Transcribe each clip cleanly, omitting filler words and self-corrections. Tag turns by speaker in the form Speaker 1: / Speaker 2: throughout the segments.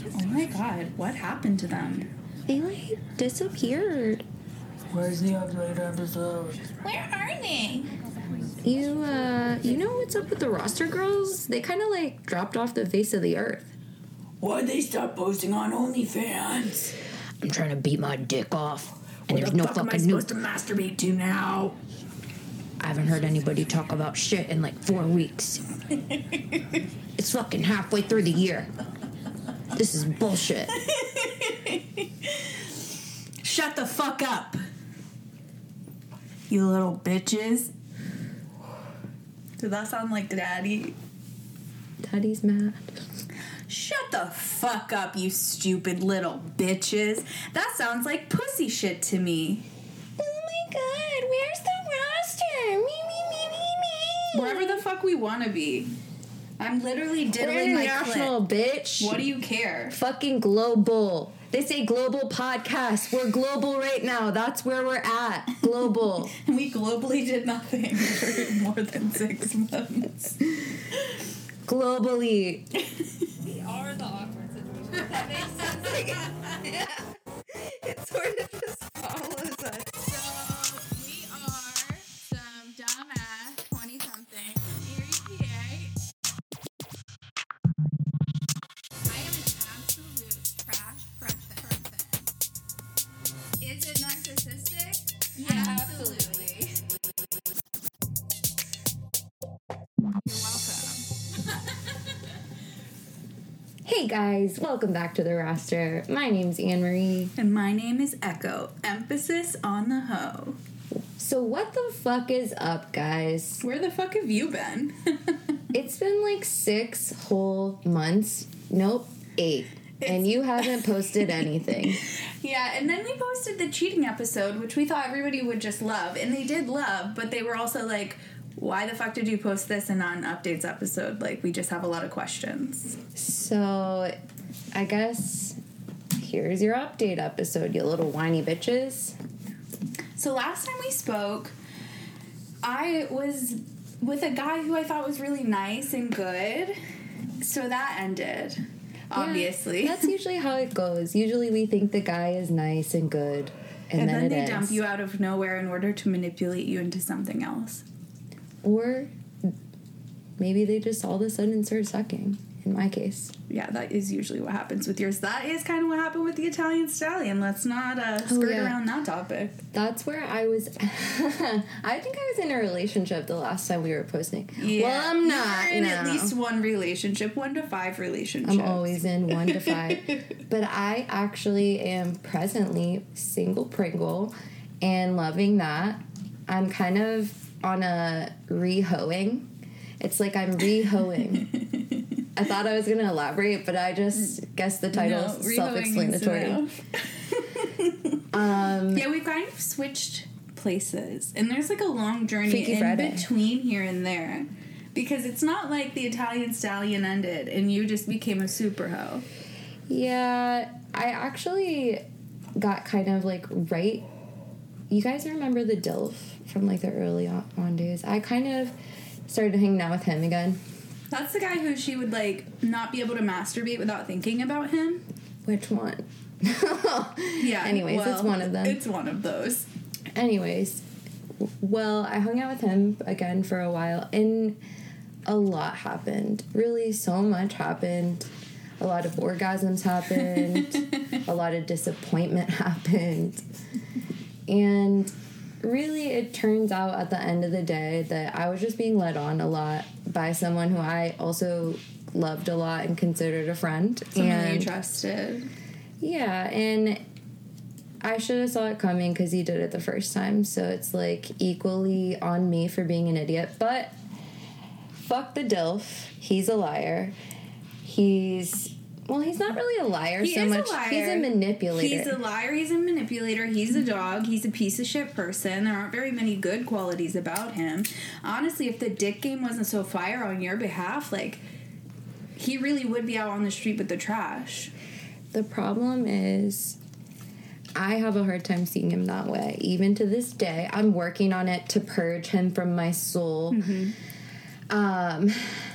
Speaker 1: Oh my god, what happened to them?
Speaker 2: They, like, disappeared.
Speaker 3: Where's the update episode?
Speaker 1: Where are they?
Speaker 2: You know what's up with the roster girls? They kind of, like, dropped off the face of the earth.
Speaker 3: Why'd they stop posting on OnlyFans?
Speaker 2: I'm trying to beat my dick off. And
Speaker 3: What
Speaker 2: there's
Speaker 3: the
Speaker 2: no
Speaker 3: fuck am I
Speaker 2: fucking
Speaker 3: supposed to masturbate to now?
Speaker 2: I haven't heard anybody talk about shit in, like, 4 weeks. It's fucking halfway through the year. This is bullshit.
Speaker 1: Shut the fuck up. You little bitches. Did that sound like Daddy?
Speaker 2: Daddy's mad.
Speaker 1: Shut the fuck up, you stupid little bitches. That sounds like pussy shit to me.
Speaker 2: Oh my god, where's the roster? Me.
Speaker 1: Wherever the fuck we want to be. I'm literally
Speaker 2: We're
Speaker 1: diddling my
Speaker 2: international,
Speaker 1: clit.
Speaker 2: bitch.
Speaker 1: What do you care?
Speaker 2: Fucking global. They say global podcast. We're global right now. That's where we're at. Global.
Speaker 1: We globally did nothing for more than 6 months.
Speaker 2: Globally.
Speaker 4: We are the awkward situation. If that makes sense.
Speaker 2: Yeah. It sort of just follows us.
Speaker 4: So we are some dumbass 20-something. I am an absolute trash person. Is it narcissistic?
Speaker 1: Yeah,
Speaker 4: Absolutely. You're welcome.
Speaker 2: Hey guys, welcome back to the roster. My name's Anne Marie.
Speaker 1: And my name is Echo. Emphasis on the hoe.
Speaker 2: So what the fuck is up, guys?
Speaker 1: Where the fuck have you been?
Speaker 2: It's been like 6 whole months. Nope, 8. And you haven't posted anything.
Speaker 1: Yeah, and then we posted the cheating episode, which we thought everybody would just love. And they did love, but they were also like, why the fuck did you post this and not an updates episode? Like, we just have a lot of questions.
Speaker 2: So, I guess here's your update episode, you little whiny bitches.
Speaker 1: So last time we spoke, I was with a guy who I thought was really nice and good. So that ended, obviously.
Speaker 2: Yeah, that's usually how it goes. Usually we think the guy is nice and good, and then
Speaker 1: they
Speaker 2: it
Speaker 1: dump
Speaker 2: ends.
Speaker 1: you out of nowhere in order to manipulate you into something else.
Speaker 2: Or maybe they just all of a sudden start sucking, in my case.
Speaker 1: Yeah, that is usually what happens with yours. That is kind of what happened with the Italian Stallion. Let's not skirt around that topic.
Speaker 2: That's where I was. I think I was in a relationship the last time we were posting.
Speaker 1: Yeah.
Speaker 2: Well, I'm not.
Speaker 1: You're in
Speaker 2: no.
Speaker 1: at least one relationship, 1 to 5 relationships.
Speaker 2: I'm always in 1 to 5. But I actually am presently single Pringle and loving that. I'm kind of on a re-hoeing. It's like I'm re-hoeing. I thought I was going to elaborate, but I just guess the title is self-explanatory.
Speaker 1: Yeah, we've kind of switched places. And there's like a long journey
Speaker 2: Freaky
Speaker 1: in
Speaker 2: Friday.
Speaker 1: between here and there. Because it's not like the Italian Stallion ended and you just became a super hoe.
Speaker 2: Yeah, I actually got kind of like right. You guys remember the DILF from like the early on days? I kind of started hanging out with him again.
Speaker 1: That's the guy who she would like not be able to masturbate without thinking about him.
Speaker 2: Which one?
Speaker 1: Yeah.
Speaker 2: Anyways, it's one of them.
Speaker 1: It's one of those.
Speaker 2: Anyways, well, I hung out with him again for a while, and a lot happened. Really, so much happened. A lot of orgasms happened. A lot of disappointment happened. And really, it turns out at the end of the day that I was just being led on a lot by someone who I also loved a lot and considered a friend.
Speaker 1: Someone you trusted.
Speaker 2: Yeah, and I should have saw it coming because he did it the first time, so it's like equally on me for being an idiot. But fuck the DILF. He's a liar. He's not really a liar
Speaker 1: He
Speaker 2: so
Speaker 1: is
Speaker 2: much.
Speaker 1: a liar.
Speaker 2: He's a manipulator.
Speaker 1: He's a liar. He's a manipulator. He's a dog. He's a piece of shit person. There aren't very many good qualities about him. Honestly, if the dick game wasn't so fire on your behalf, like, he really would be out on the street with the trash.
Speaker 2: The problem is I have a hard time seeing him that way. Even to this day, I'm working on it to purge him from my soul.
Speaker 1: Mm-hmm.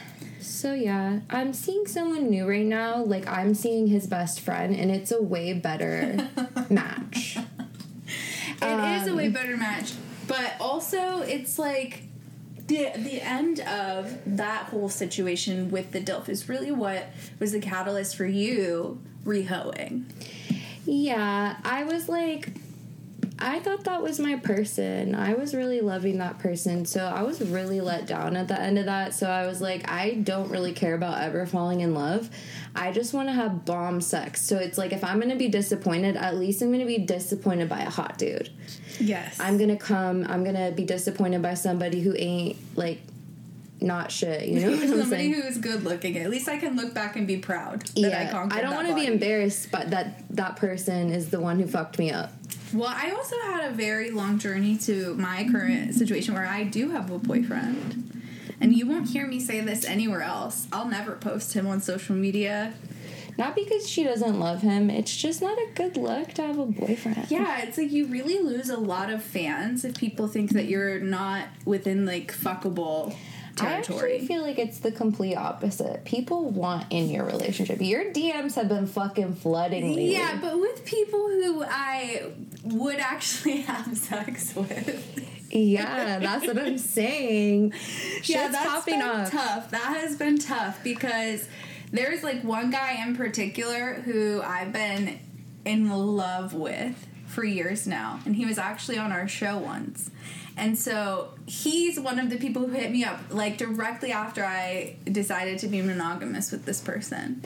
Speaker 2: So yeah, I'm seeing someone new right now. Like, I'm seeing his best friend, and it's a way better match.
Speaker 1: It is a way better match, but also it's like the end of that whole situation with the DILF is really what was the catalyst for you rehoing.
Speaker 2: Yeah, I was like, I thought that was my person. I was really loving that person, so I was really let down at the end of that. So I was like, I don't really care about ever falling in love. I just want to have bomb sex. So it's like, if I'm going to be disappointed, at least I'm going to be disappointed by a hot dude.
Speaker 1: Yes.
Speaker 2: I'm going to be disappointed by somebody who ain't, like, not shit, you know what I'm
Speaker 1: Somebody
Speaker 2: saying?
Speaker 1: who is good looking. At least I can look back and be proud that I conquered
Speaker 2: I don't
Speaker 1: want
Speaker 2: want to be embarrassed, but that person is the one who fucked me up.
Speaker 1: Well, I also had a very long journey to my current situation where I do have a boyfriend. And you won't hear me say this anywhere else. I'll never post him on social media.
Speaker 2: Not because she doesn't love him. It's just not a good look to have a boyfriend.
Speaker 1: Yeah, it's like you really lose a lot of fans if people think that you're not within, like, fuckable territory.
Speaker 2: I actually feel like it's the complete opposite. People want in your relationship. Your DMs have been fucking flooding lately.
Speaker 1: Yeah, but with people who I would actually have sex with.
Speaker 2: Yeah, that's what I'm saying.
Speaker 1: Yeah,
Speaker 2: Shit's
Speaker 1: that's
Speaker 2: popping
Speaker 1: been
Speaker 2: off.
Speaker 1: tough. That has been tough because there's like one guy in particular who I've been in love with for years now, and he was actually on our show once. And so he's one of the people who hit me up like directly after I decided to be monogamous with this person.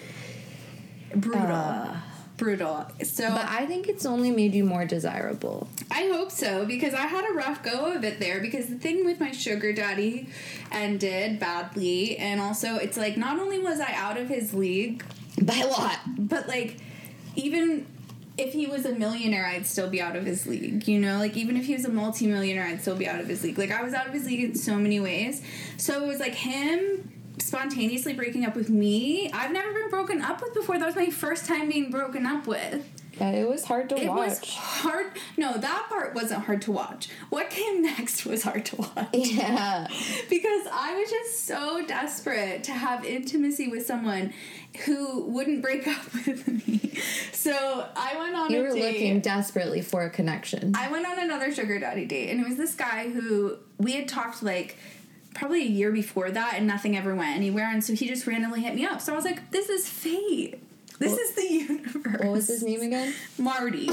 Speaker 1: Brutal. So,
Speaker 2: But I think it's only made you more desirable.
Speaker 1: I hope so, because I had a rough go of it there, because the thing with my sugar daddy ended badly, and also it's like, not only was I out of his league,
Speaker 2: By a lot.
Speaker 1: but like, even if he was a millionaire, I'd still be out of his league, you know? Like, even if he was a multi-millionaire, I'd still be out of his league. Like, I was out of his league in so many ways. So it was like him spontaneously breaking up with me. I've never been broken up with before. That was my first time being broken up with.
Speaker 2: But it was hard to
Speaker 1: It
Speaker 2: watch.
Speaker 1: was hard. No, that part wasn't hard to watch. What came next was hard to watch.
Speaker 2: Yeah.
Speaker 1: Because I was just so desperate to have intimacy with someone who wouldn't break up with me. So I went on
Speaker 2: You
Speaker 1: a
Speaker 2: were
Speaker 1: date.
Speaker 2: looking desperately for a connection.
Speaker 1: I went on another sugar daddy date, and it was this guy who we had talked like probably a year before that, and nothing ever went anywhere, and so he just randomly hit me up. So I was like, this is fate. This is the universe.
Speaker 2: What was his name again?
Speaker 1: Marty.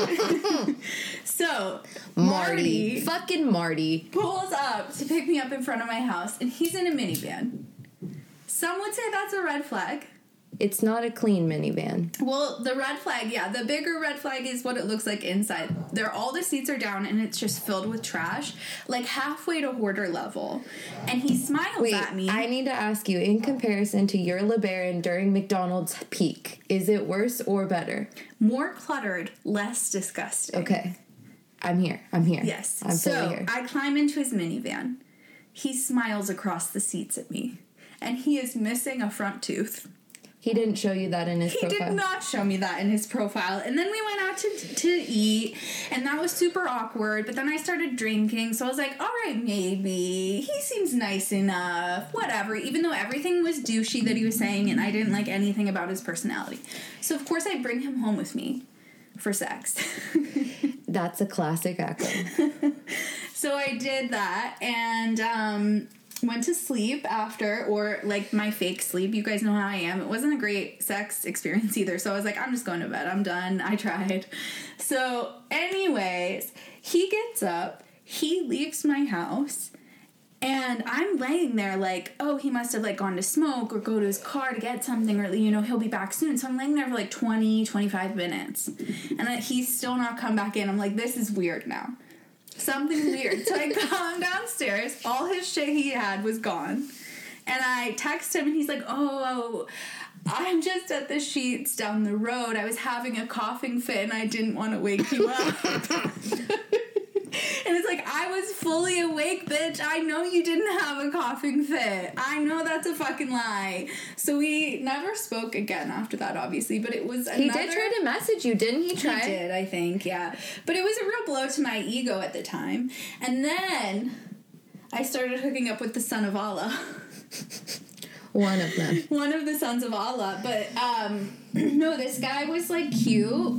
Speaker 1: So,
Speaker 2: Marty. Fucking Marty.
Speaker 1: pulls up to pick me up in front of my house, and he's in a minivan. Some would say that's a red flag.
Speaker 2: It's not a clean minivan.
Speaker 1: Well, the red flag, yeah, the bigger red flag is what it looks like inside. All the seats are down, and it's just filled with trash, like halfway to hoarder level. And he smiles
Speaker 2: Wait,
Speaker 1: at me.
Speaker 2: I need to ask you, in comparison to your LeBaron during McDonald's peak, is it worse or better?
Speaker 1: More cluttered, less disgusting.
Speaker 2: Okay. I'm here.
Speaker 1: Yes.
Speaker 2: I'm fully
Speaker 1: So
Speaker 2: here.
Speaker 1: I climb into his minivan. He smiles across the seats at me, and he is missing a front tooth.
Speaker 2: He didn't show you that in his
Speaker 1: He
Speaker 2: profile.
Speaker 1: did not show me that in his profile. And then we went out to eat, and that was super awkward. But then I started drinking, so I was like, all right, maybe. He seems nice enough. Whatever. Even though everything was douchey that he was saying, and I didn't like anything about his personality. So, of course, I bring him home with me for sex.
Speaker 2: That's a classic Echo.
Speaker 1: So I did that, and went to sleep after, or like my fake sleep. You guys know how I am. It wasn't a great sex experience either, so I was like, I'm just going to bed. I'm done. I tried. So anyways, he gets up, he leaves my house, and I'm laying there like, oh, he must have like gone to smoke or go to his car to get something, or, you know, he'll be back soon. So I'm laying there for like 20, 25 minutes, and he's still not come back in. I'm like, this is weird now. Something's weird. So I come downstairs. All his shit he had was gone. And I text him, and he's like, oh, I'm just at the Sheets down the road. I was having a coughing fit, and I didn't want to wake you up. And it's like, I was fully awake, bitch. I know you didn't have a coughing fit. I know that's a fucking lie. So we never spoke again after that, obviously. But it was another...
Speaker 2: He did try to message you, didn't he try?
Speaker 1: He did, I think, yeah. But it was a real blow to my ego at the time. And then I started hooking up with the son of Allah.
Speaker 2: One of them.
Speaker 1: One of the sons of Allah. But, no, this guy was, like, cute,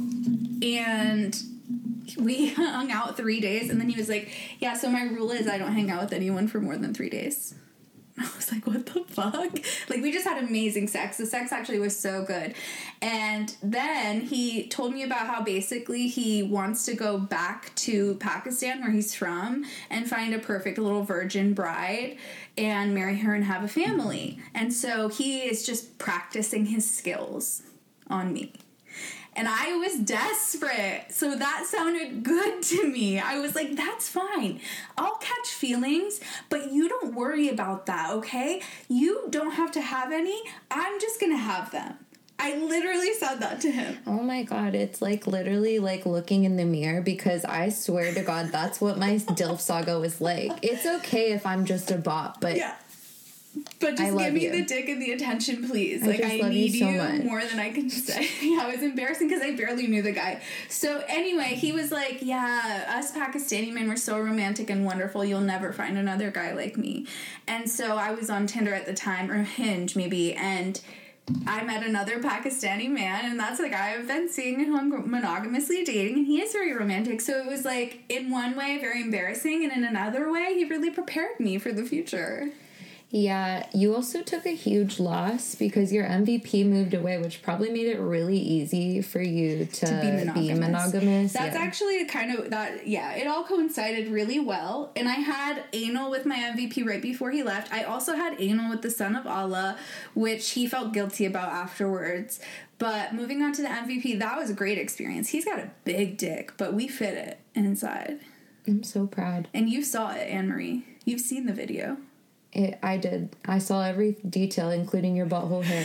Speaker 1: and we hung out 3 days, and then he was like, yeah, so my rule is I don't hang out with anyone for more than 3 days. I was like, what the fuck? Like, we just had amazing sex. The sex actually was so good. And then he told me about how basically he wants to go back to Pakistan, where he's from, and find a perfect little virgin bride and marry her and have a family. And so he is just practicing his skills on me. And I was desperate. So that sounded good to me. I was like, that's fine. I'll catch feelings, but you don't worry about that, okay? You don't have to have any. I'm just going to have them. I literally said that to him.
Speaker 2: Oh my God, it's like literally like looking in the mirror, because I swear to God, that's what my DILF saga was like. It's okay if I'm just a bot, but...
Speaker 1: Yeah. But just give me the dick and the attention, please. Like, I need you more than I can say. Yeah, it was embarrassing because I barely knew the guy. So, anyway, he was like, yeah, us Pakistani men were so romantic and wonderful. You'll never find another guy like me. And so I was on Tinder at the time, or Hinge, maybe, and I met another Pakistani man, and that's the guy I've been seeing and who I'm monogamously dating, and he is very romantic. So it was, like, in one way, very embarrassing, and in another way, he really prepared me for the future.
Speaker 2: Yeah, you also took a huge loss because your MVP moved away, which probably made it really easy for you to be monogamous.
Speaker 1: That's actually kind of that. Yeah, it all coincided really well. And I had anal with my MVP right before he left. I also had anal with the son of Allah, which he felt guilty about afterwards. But moving on to the MVP, that was a great experience. He's got a big dick, but we fit it inside.
Speaker 2: I'm so proud.
Speaker 1: And you saw it, Anne-Marie. You've seen the video.
Speaker 2: I did. I saw every detail, including your butthole hair.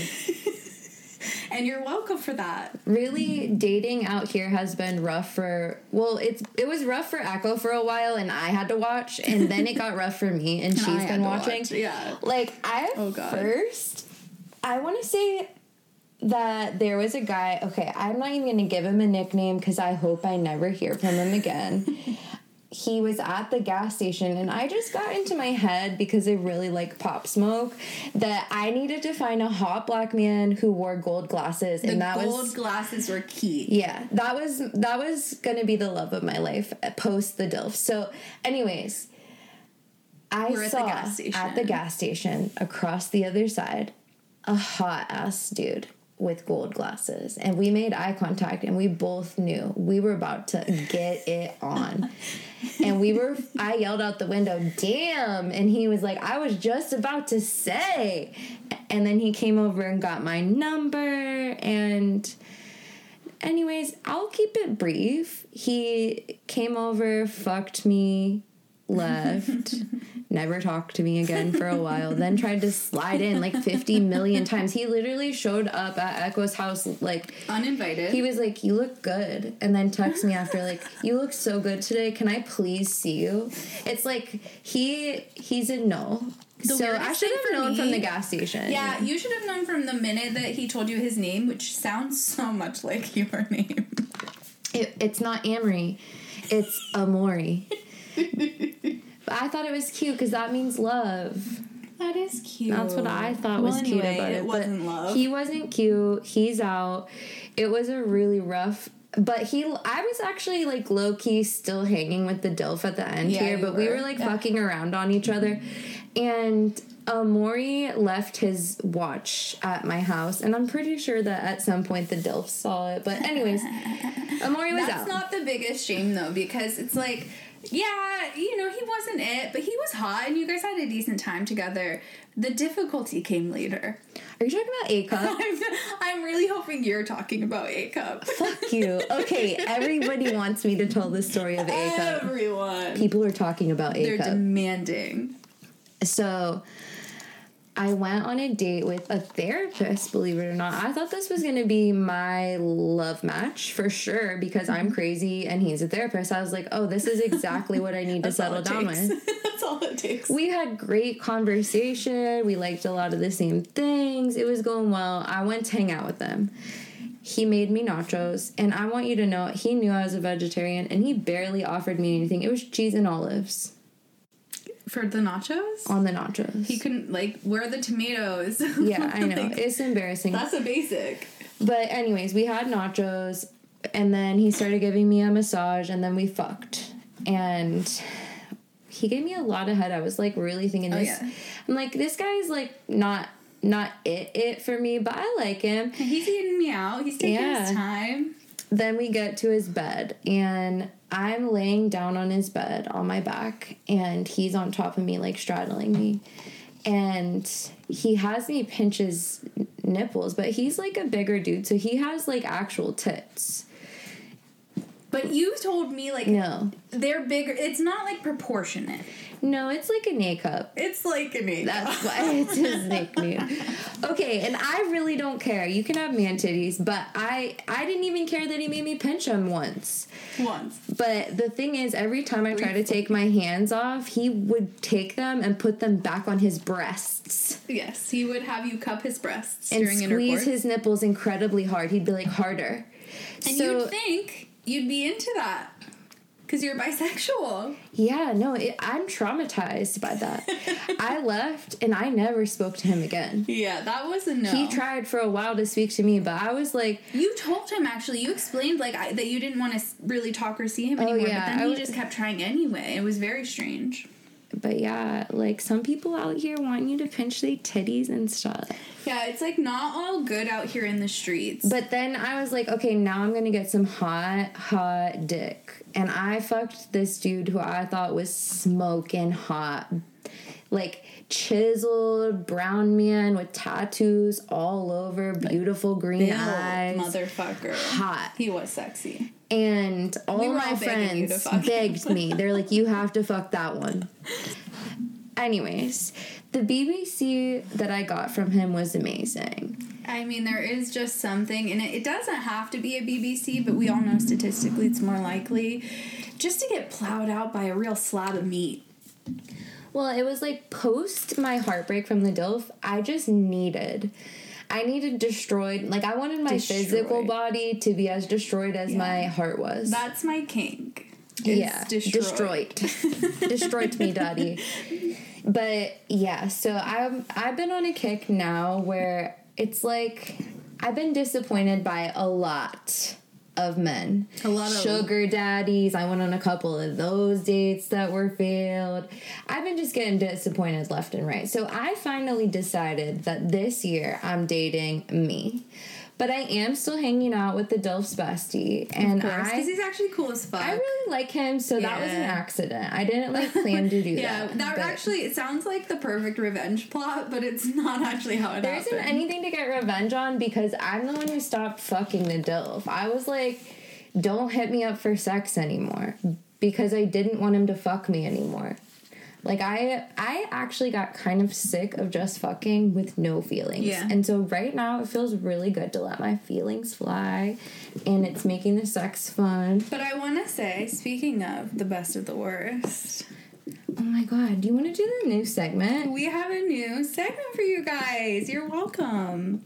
Speaker 1: And you're welcome for that.
Speaker 2: Really, dating out here has been rough for... Well, it was rough for Echo for a while, and I had to watch, and then it got rough for me, and she's been watching.
Speaker 1: Yeah.
Speaker 2: Like, I want to say that there was a guy... Okay, I'm not even going to give him a nickname, because I hope I never hear from him again. He was at the gas station, and I just got into my head, because I really like Pop Smoke, that I needed to find a hot black man who wore gold glasses, and
Speaker 1: the gold glasses were key.
Speaker 2: Yeah, that was gonna be the love of my life post the DILF. So, anyways, I saw at the gas station across the other side a hot ass dude with gold glasses, and we made eye contact, and we both knew we were about to get it on. And I yelled out the window, damn, and he was like, I was just about to say. And then he came over and got my number, and anyways, I'll keep it brief. He came over, fucked me, left, never talked to me again for a while, then tried to slide in like 50 million times. He literally showed up at Echo's house like
Speaker 1: uninvited. He
Speaker 2: was like, you look good, and then texted me after like, you look so good today, can I please see you? It's like he's a no. So I should have known from the gas station.
Speaker 1: Yeah, you should have known from the minute that he told you his name, which sounds so much like your name.
Speaker 2: It's not Amory, it's Amori. But I thought it was cute because that means love.
Speaker 1: That is cute.
Speaker 2: That's what I thought was cute about it.
Speaker 1: It wasn't love.
Speaker 2: He wasn't cute. He's out. It was a really rough... But I was actually, like, low-key still hanging with the DILF at the end here. But we were, like, fucking around on each other. And Amori left his watch at my house. And I'm pretty sure that at some point the DILF saw it. But anyways, Amori was out.
Speaker 1: That's not the biggest shame, though, because it's like... Yeah, you know, he wasn't it, but he was hot, and you guys had a decent time together. The difficulty came later.
Speaker 2: Are you talking about A-Cup?
Speaker 1: I'm really hoping you're talking about A-Cup.
Speaker 2: Fuck you. Okay, everybody wants me to tell the story of A-Cup.
Speaker 1: Everyone.
Speaker 2: People are talking about A-Cup.
Speaker 1: They're demanding.
Speaker 2: So... I went on a date with a therapist, believe it or not. I thought this was going to be my love match for sure because I'm crazy and he's a therapist. I was like, oh, this is exactly what I need to settle down with.
Speaker 1: That's all it takes.
Speaker 2: We had great conversation. We liked a lot of the same things. It was going well. I went to hang out with him. He made me nachos, and I want you to know, he knew I was a vegetarian, and he barely offered me anything. It was cheese and olives.
Speaker 1: For the nachos?
Speaker 2: on the nachos.
Speaker 1: He couldn't, like, where are the tomatoes?
Speaker 2: Yeah, I know.
Speaker 1: Like,
Speaker 2: It's embarrassing.
Speaker 1: that's a basic.
Speaker 2: But anyways, we had nachos, and then he started giving me a massage, and then we fucked. And he gave me a lot of head. I was, like, really thinking this.
Speaker 1: Yeah.
Speaker 2: I'm like, this guy's, like, not it for me, but I like him.
Speaker 1: He's eating me out. He's taking his time.
Speaker 2: Then we get to his bed, and I'm laying down on his bed on my back, and he's on top of me, like, straddling me. And he has me pinch his nipples, but he's, like, a bigger dude, so he has, like, actual tits.
Speaker 1: But you told me, like,
Speaker 2: No.
Speaker 1: they're bigger. It's not, like, proportionate.
Speaker 2: No, it's like an A cup.
Speaker 1: It's like an A.
Speaker 2: That's why it's his nickname. Okay, and I really don't care. You can have man titties, but I didn't even care that he made me pinch them once. But the thing is, every time I try to take my hands off, he would take them and put them back on his breasts.
Speaker 1: Yes, he would have you cup his breasts
Speaker 2: And
Speaker 1: during
Speaker 2: squeeze
Speaker 1: intercourse.
Speaker 2: his nipples incredibly hard. He'd be like, harder.
Speaker 1: And you'd think you'd be into that. Because you're bisexual.
Speaker 2: Yeah, no, I'm traumatized by that. I left, and I never spoke to him again.
Speaker 1: Yeah, that was a no.
Speaker 2: He tried for a while to speak to me, but I was like...
Speaker 1: You told him, actually. You explained, like, that you didn't want to really talk or see him anymore.
Speaker 2: Yeah,
Speaker 1: but then he just kept trying anyway. It was very strange.
Speaker 2: But yeah, like, some people out here want you to pinch their titties and stuff.
Speaker 1: Yeah, it's, like, not all good out here in the streets.
Speaker 2: But then I was like, okay, now I'm gonna get some hot dick. And I fucked this dude who I thought was smoking hot. Like, chiseled brown man with tattoos all over, beautiful green eyes.
Speaker 1: Motherfucker.
Speaker 2: Hot.
Speaker 1: He was sexy.
Speaker 2: And all
Speaker 1: We were
Speaker 2: my
Speaker 1: all begging you to
Speaker 2: friends
Speaker 1: fuck him.
Speaker 2: begged me. They're like, you have to fuck that one. Anyways, the BBC that I got from him was amazing.
Speaker 1: I mean, there is just something, and it doesn't have to be a BBC, but we all know statistically it's more likely just to get plowed out by a real slab of meat.
Speaker 2: Well, it was like post my heartbreak from the DILF, I needed destroyed. Like, I wanted my physical body to be as destroyed as my heart was.
Speaker 1: That's my kink.
Speaker 2: Destroyed. Destroyed me, daddy. But yeah, so I've been on a kick now where it's like I've been disappointed by a lot of men.
Speaker 1: A lot of
Speaker 2: sugar daddies. I went on a couple of those dates that were failed. I've been just getting disappointed left and right. So I finally decided that this year I'm dating me. But I am still hanging out with the DILF's bestie. And
Speaker 1: because he's actually cool as fuck.
Speaker 2: I really like him, so that was an accident. I didn't plan to do
Speaker 1: yeah,
Speaker 2: that.
Speaker 1: that actually, it sounds like the perfect revenge plot, but it's not actually how it
Speaker 2: There
Speaker 1: happened.
Speaker 2: isn't anything to get revenge on because I'm the one who stopped fucking the DILF. I was like, don't hit me up for sex anymore because I didn't want him to fuck me anymore. Like, I actually got kind of sick of just fucking with no feelings.
Speaker 1: Yeah.
Speaker 2: And so right now it feels really good to let my feelings fly, and it's making the sex fun.
Speaker 1: But I want to say, speaking of the best of the worst...
Speaker 2: Oh my god, do you want to do the new segment?
Speaker 1: We have a new segment for you guys. You're welcome.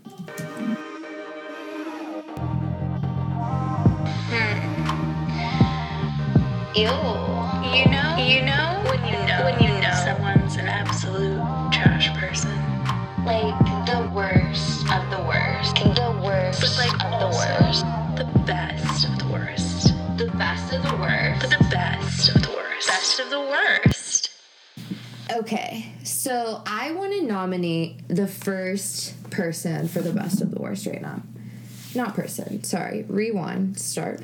Speaker 5: You know when you know someone's an absolute trash person.
Speaker 6: Like the worst of the worst. The worst
Speaker 5: But like
Speaker 6: of the
Speaker 5: also
Speaker 6: worst.
Speaker 5: the best of the worst.
Speaker 6: The best of the worst.
Speaker 5: But the best of the worst. Best of the worst.
Speaker 2: Okay, so I want to nominate the first person for the best of the worst right now. Not person, sorry. Rewind. Start.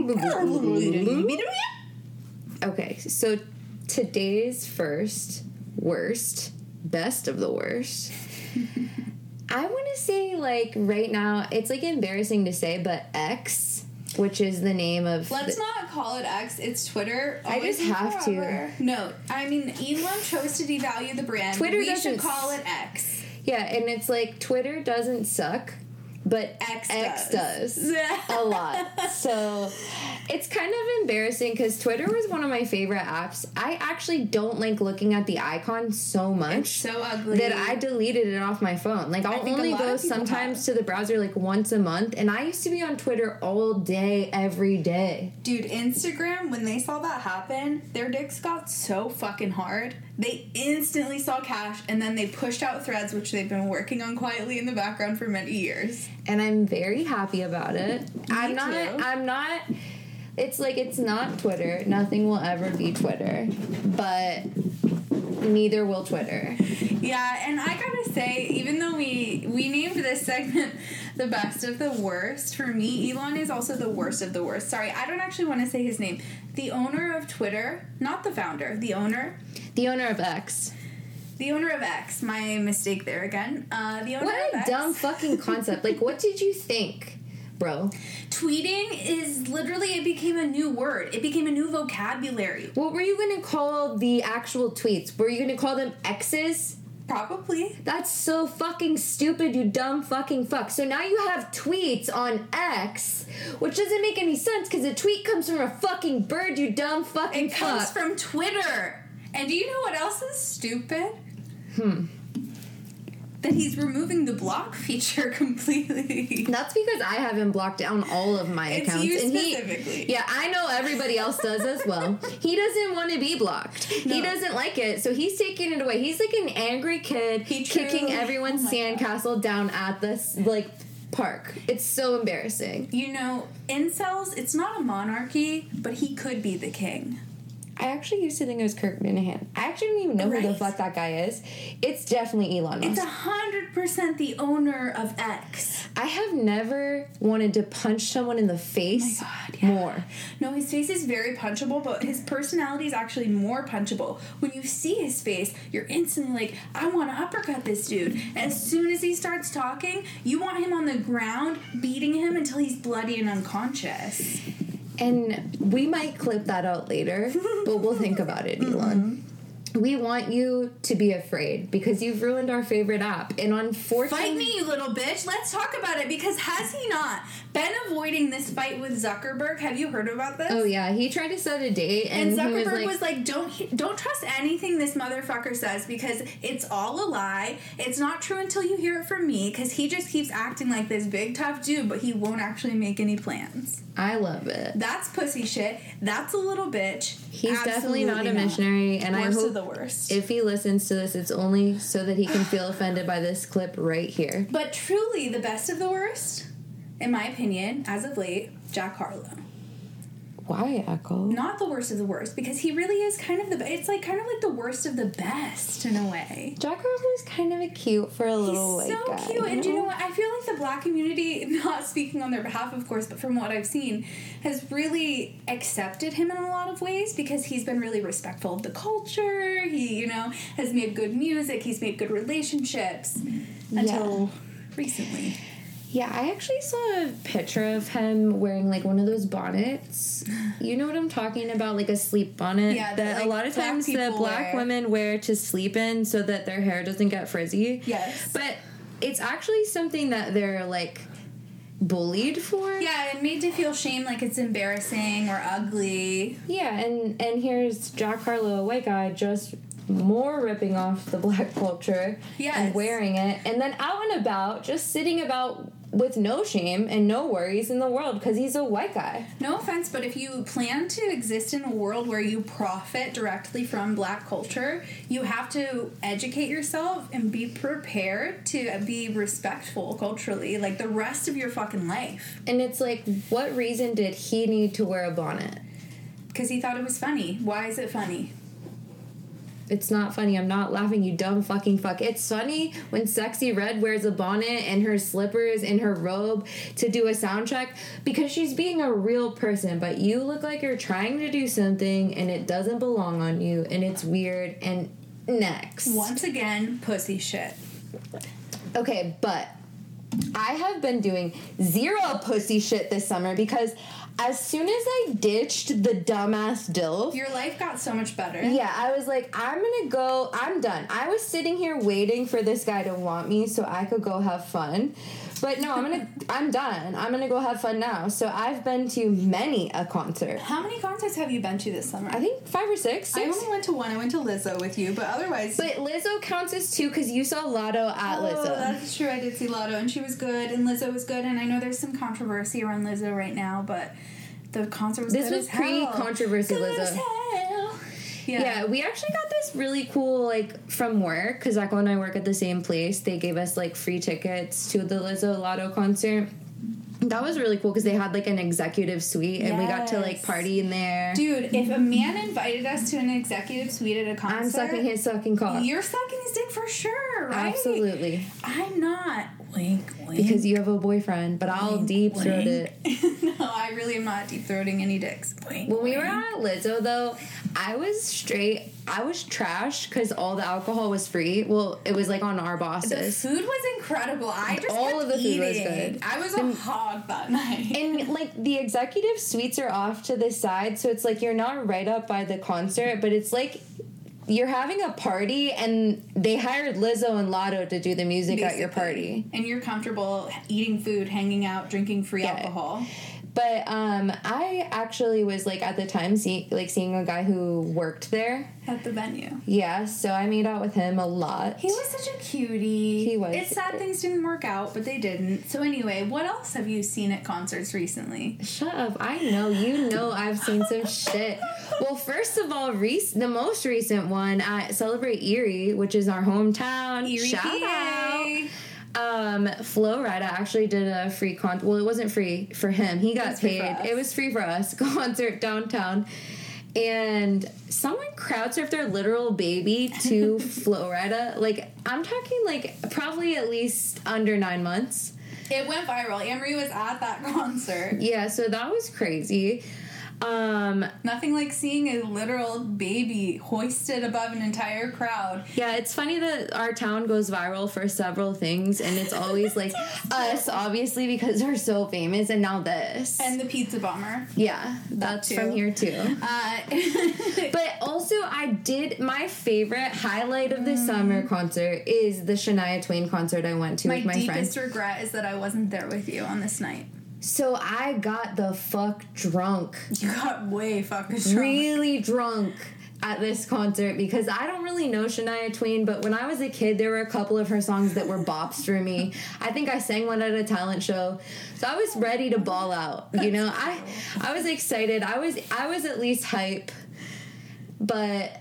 Speaker 2: Okay, so today's first worst, best of the worst. I want to say, like, right now, it's, like, embarrassing to say, but X, which is the name of...
Speaker 1: Let's not call it X. It's Twitter.
Speaker 2: I just have to.
Speaker 1: No, I mean, Elon chose to devalue the brand.
Speaker 2: Twitter
Speaker 1: we
Speaker 2: doesn't
Speaker 1: should call it X.
Speaker 2: Yeah, and it's like, Twitter doesn't suck, but
Speaker 1: X
Speaker 2: does a lot. So it's kind of embarrassing because Twitter was one of my favorite apps. I actually don't like looking at the icon so much.
Speaker 1: It's so ugly
Speaker 2: that I deleted it off my phone. Like, I'll only go sometimes to the browser like once a month, and I used to be on Twitter all day, every day.
Speaker 1: Dude, Instagram, when they saw that happen, their dicks got so fucking hard. They instantly saw cash, and then they pushed out Threads, which they've been working on quietly in the background for many years.
Speaker 2: And I'm very happy about it. I'm not it's like, it's not Twitter. Nothing will ever be Twitter. But neither will Twitter.
Speaker 1: Yeah, and I gotta say, even though we named this segment the best of the worst, for me, Elon is also the worst of the worst. Sorry, I don't actually want to say his name. The owner of Twitter, not the founder, the owner.
Speaker 2: The owner of X.
Speaker 1: The owner of X. My mistake there again. The owner
Speaker 2: what
Speaker 1: of X.
Speaker 2: What a dumb fucking concept. Like, what did you think, bro?
Speaker 1: Tweeting is literally, it became a new word. It became a new vocabulary.
Speaker 2: What were you going to call the actual tweets? Were you going to call them X's?
Speaker 1: Probably.
Speaker 2: That's so fucking stupid, you dumb fucking fuck. So now you have tweets on X, which doesn't make any sense because a tweet comes from a fucking bird, you dumb fucking fuck.
Speaker 1: It comes from Twitter. And do you know what else is stupid? That he's removing the block feature completely.
Speaker 2: That's because I have him blocked down all of my accounts.
Speaker 1: You
Speaker 2: and
Speaker 1: specifically.
Speaker 2: Yeah, I know everybody else does as well. He doesn't want to be blocked. No. He doesn't like it, so he's taking it away. He's like an angry kid kicking everyone's sandcastle down at this, like, park. It's so embarrassing.
Speaker 1: You know, incels, it's not a monarchy, but he could be the king.
Speaker 2: I actually used to think it was Kirk Minahan. I actually don't even know who the fuck that guy is. It's definitely Elon Musk.
Speaker 1: It's 100% the owner of X.
Speaker 2: I have never wanted to punch someone in the face more.
Speaker 1: No, his face is very punchable, but his personality is actually more punchable. When you see his face, you're instantly like, I want to uppercut this dude. And as soon as he starts talking, you want him on the ground, beating him until he's bloody and unconscious.
Speaker 2: And we might clip that out later, but we'll think about it, Elon. We want you to be afraid because you've ruined our favorite app. And unfortunately...
Speaker 1: Fight me, you little bitch. Let's talk about it because has he not been avoiding this fight with Zuckerberg? Have you heard about this?
Speaker 2: Oh, yeah. He tried to set a date and
Speaker 1: Zuckerberg was like, don't trust anything this motherfucker says because it's all a lie. It's not true until you hear it from me because he just keeps acting like this big tough dude, but he won't actually make any plans.
Speaker 2: I love it.
Speaker 1: That's pussy shit. That's a little bitch.
Speaker 2: He's definitely not a missionary, and I hope
Speaker 1: the worst.
Speaker 2: If he listens to this, it's only so that he can feel offended by this clip right here.
Speaker 1: But truly, the best of the worst, in my opinion, as of late, Jack Harlow.
Speaker 2: Why, Echo?
Speaker 1: Not the worst of the worst, because he really is kind of it's like kind of like the worst of the best in a way.
Speaker 2: Jack Harlow is kind of cute for a little white guy.
Speaker 1: He's so cute, and you know what? I feel like the black community, not speaking on their behalf, of course, but from what I've seen, has really accepted him in a lot of ways because he's been really respectful of the culture. He, has made good music. He's made good relationships until recently.
Speaker 2: Yeah, I actually saw a picture of him wearing, like, one of those bonnets. You know what I'm talking about? Like a sleep bonnet.
Speaker 1: Yeah,
Speaker 2: that a lot of times the black women wear to sleep in so that their hair doesn't get frizzy.
Speaker 1: Yes.
Speaker 2: But it's actually something that they're, like, bullied for.
Speaker 1: Yeah, and made to feel shame, like it's embarrassing or ugly.
Speaker 2: Yeah, and here's Jack Harlow, a white guy, just... more ripping off the black culture and wearing it, and then out and about, just sitting about with no shame and no worries in the world because he's a white guy.
Speaker 1: No offense, but if you plan to exist in a world where you profit directly from black culture, you have to educate yourself and be prepared to be respectful culturally, like the rest of your fucking life.
Speaker 2: And it's like, what reason did he need to wear a bonnet?
Speaker 1: Because he thought it was funny. Why is it funny?
Speaker 2: It's not funny. I'm not laughing, you dumb fucking fuck. It's funny when Sexy Red wears a bonnet and her slippers and her robe to do a sound check because she's being a real person, but you look like you're trying to do something and it doesn't belong on you and it's weird and next.
Speaker 1: Once again, pussy shit.
Speaker 2: Okay, but I have been doing zero pussy shit this summer because as soon as I ditched the dumbass DILF,
Speaker 1: Your life got so much better.
Speaker 2: yeah, I was like, I'm done. I was sitting here waiting for this guy to want me so I could go have fun. But no, I'm done. I'm gonna go have fun now. So I've been to many a concert.
Speaker 1: How many concerts have you been to this summer?
Speaker 2: I think 5 or 6.
Speaker 1: I only went to one. I went to Lizzo with you, but otherwise...
Speaker 2: But Lizzo counts as 2 because you saw Lotto at Lizzo.
Speaker 1: Oh, that's true. I did see Lotto, and she was good, and Lizzo was good, and I know there's some controversy around Lizzo right now, but the concert was
Speaker 2: This
Speaker 1: good
Speaker 2: was
Speaker 1: as hell.
Speaker 2: pre-controversy
Speaker 1: Good
Speaker 2: Lizzo.
Speaker 1: as hell.
Speaker 2: Yeah, we actually got this really cool, like, from work, because Echo and I work at the same place. They gave us, like, free tickets to the Lizzo Lotto concert. That was really cool, because they had, like, an executive suite, and we got to, like,
Speaker 1: Yes.
Speaker 2: party in there.
Speaker 1: Dude, if a man invited us to an executive suite at a concert...
Speaker 2: I'm sucking his sucking cock.
Speaker 1: You're sucking his dick for sure, right?
Speaker 2: Absolutely.
Speaker 1: I'm not. Wink, wink.
Speaker 2: Because you have a boyfriend, but I'll deep throat it.
Speaker 1: No, I really am not deep throating any dicks. Wink,
Speaker 2: When we were
Speaker 1: wink.
Speaker 2: at Lizzo, though, I was trash because all the alcohol was free. Well, it was like on our
Speaker 1: The
Speaker 2: bosses.
Speaker 1: food was incredible. I just
Speaker 2: All
Speaker 1: kept
Speaker 2: of the food
Speaker 1: eating.
Speaker 2: was good.
Speaker 1: I was a hog that night.
Speaker 2: And like the executive suites are off to the side, so it's like you're not right up by the concert, but it's like you're having a party and they hired Lizzo and Lotto to do the music at your party.
Speaker 1: And you're comfortable eating food, hanging out, drinking free
Speaker 2: Yeah.
Speaker 1: alcohol.
Speaker 2: But I actually was like at the time seeing a guy who worked there.
Speaker 1: At the venue.
Speaker 2: Yeah, so I made out with him a lot.
Speaker 1: He was such a cutie.
Speaker 2: He was.
Speaker 1: It's sad things didn't work out, but they didn't. So anyway, what else have you seen at concerts recently?
Speaker 2: Shut up. I know. You know I've seen some shit. Well, first of all, the most recent one at Celebrate Erie, which is our hometown.
Speaker 1: Erie,
Speaker 2: Shout
Speaker 1: PA.
Speaker 2: out. Flo Rida actually did a free concert. Well, it wasn't free for him. He got
Speaker 1: was free for
Speaker 2: paid.
Speaker 1: us.
Speaker 2: It was free for us. Concert downtown. And someone crowd surfed their literal baby to Flo Rida. Like, I'm talking like probably at least under 9 months.
Speaker 1: It went viral. Amory was at that concert.
Speaker 2: Yeah, so that was crazy.
Speaker 1: Nothing like seeing a literal baby hoisted above an entire crowd.
Speaker 2: Yeah, it's funny that our town goes viral for several things, and it's always like us, obviously, because we're so famous, and now this.
Speaker 1: And the pizza bomber.
Speaker 2: Yeah, that's
Speaker 1: too.
Speaker 2: from here too.
Speaker 1: But
Speaker 2: But also, my favorite highlight of the summer concert is the Shania Twain concert I went to
Speaker 1: my
Speaker 2: with my friend.
Speaker 1: deepest regret is that I wasn't there with you on this night.
Speaker 2: So I got the fuck drunk.
Speaker 1: You got way fucking drunk.
Speaker 2: Really drunk at this concert because I don't really know Shania Twain, but when I was a kid, there were a couple of her songs that were bops for me. I think I sang one at a talent show, so I was ready to ball out. You know, I was excited. I was at least hype, but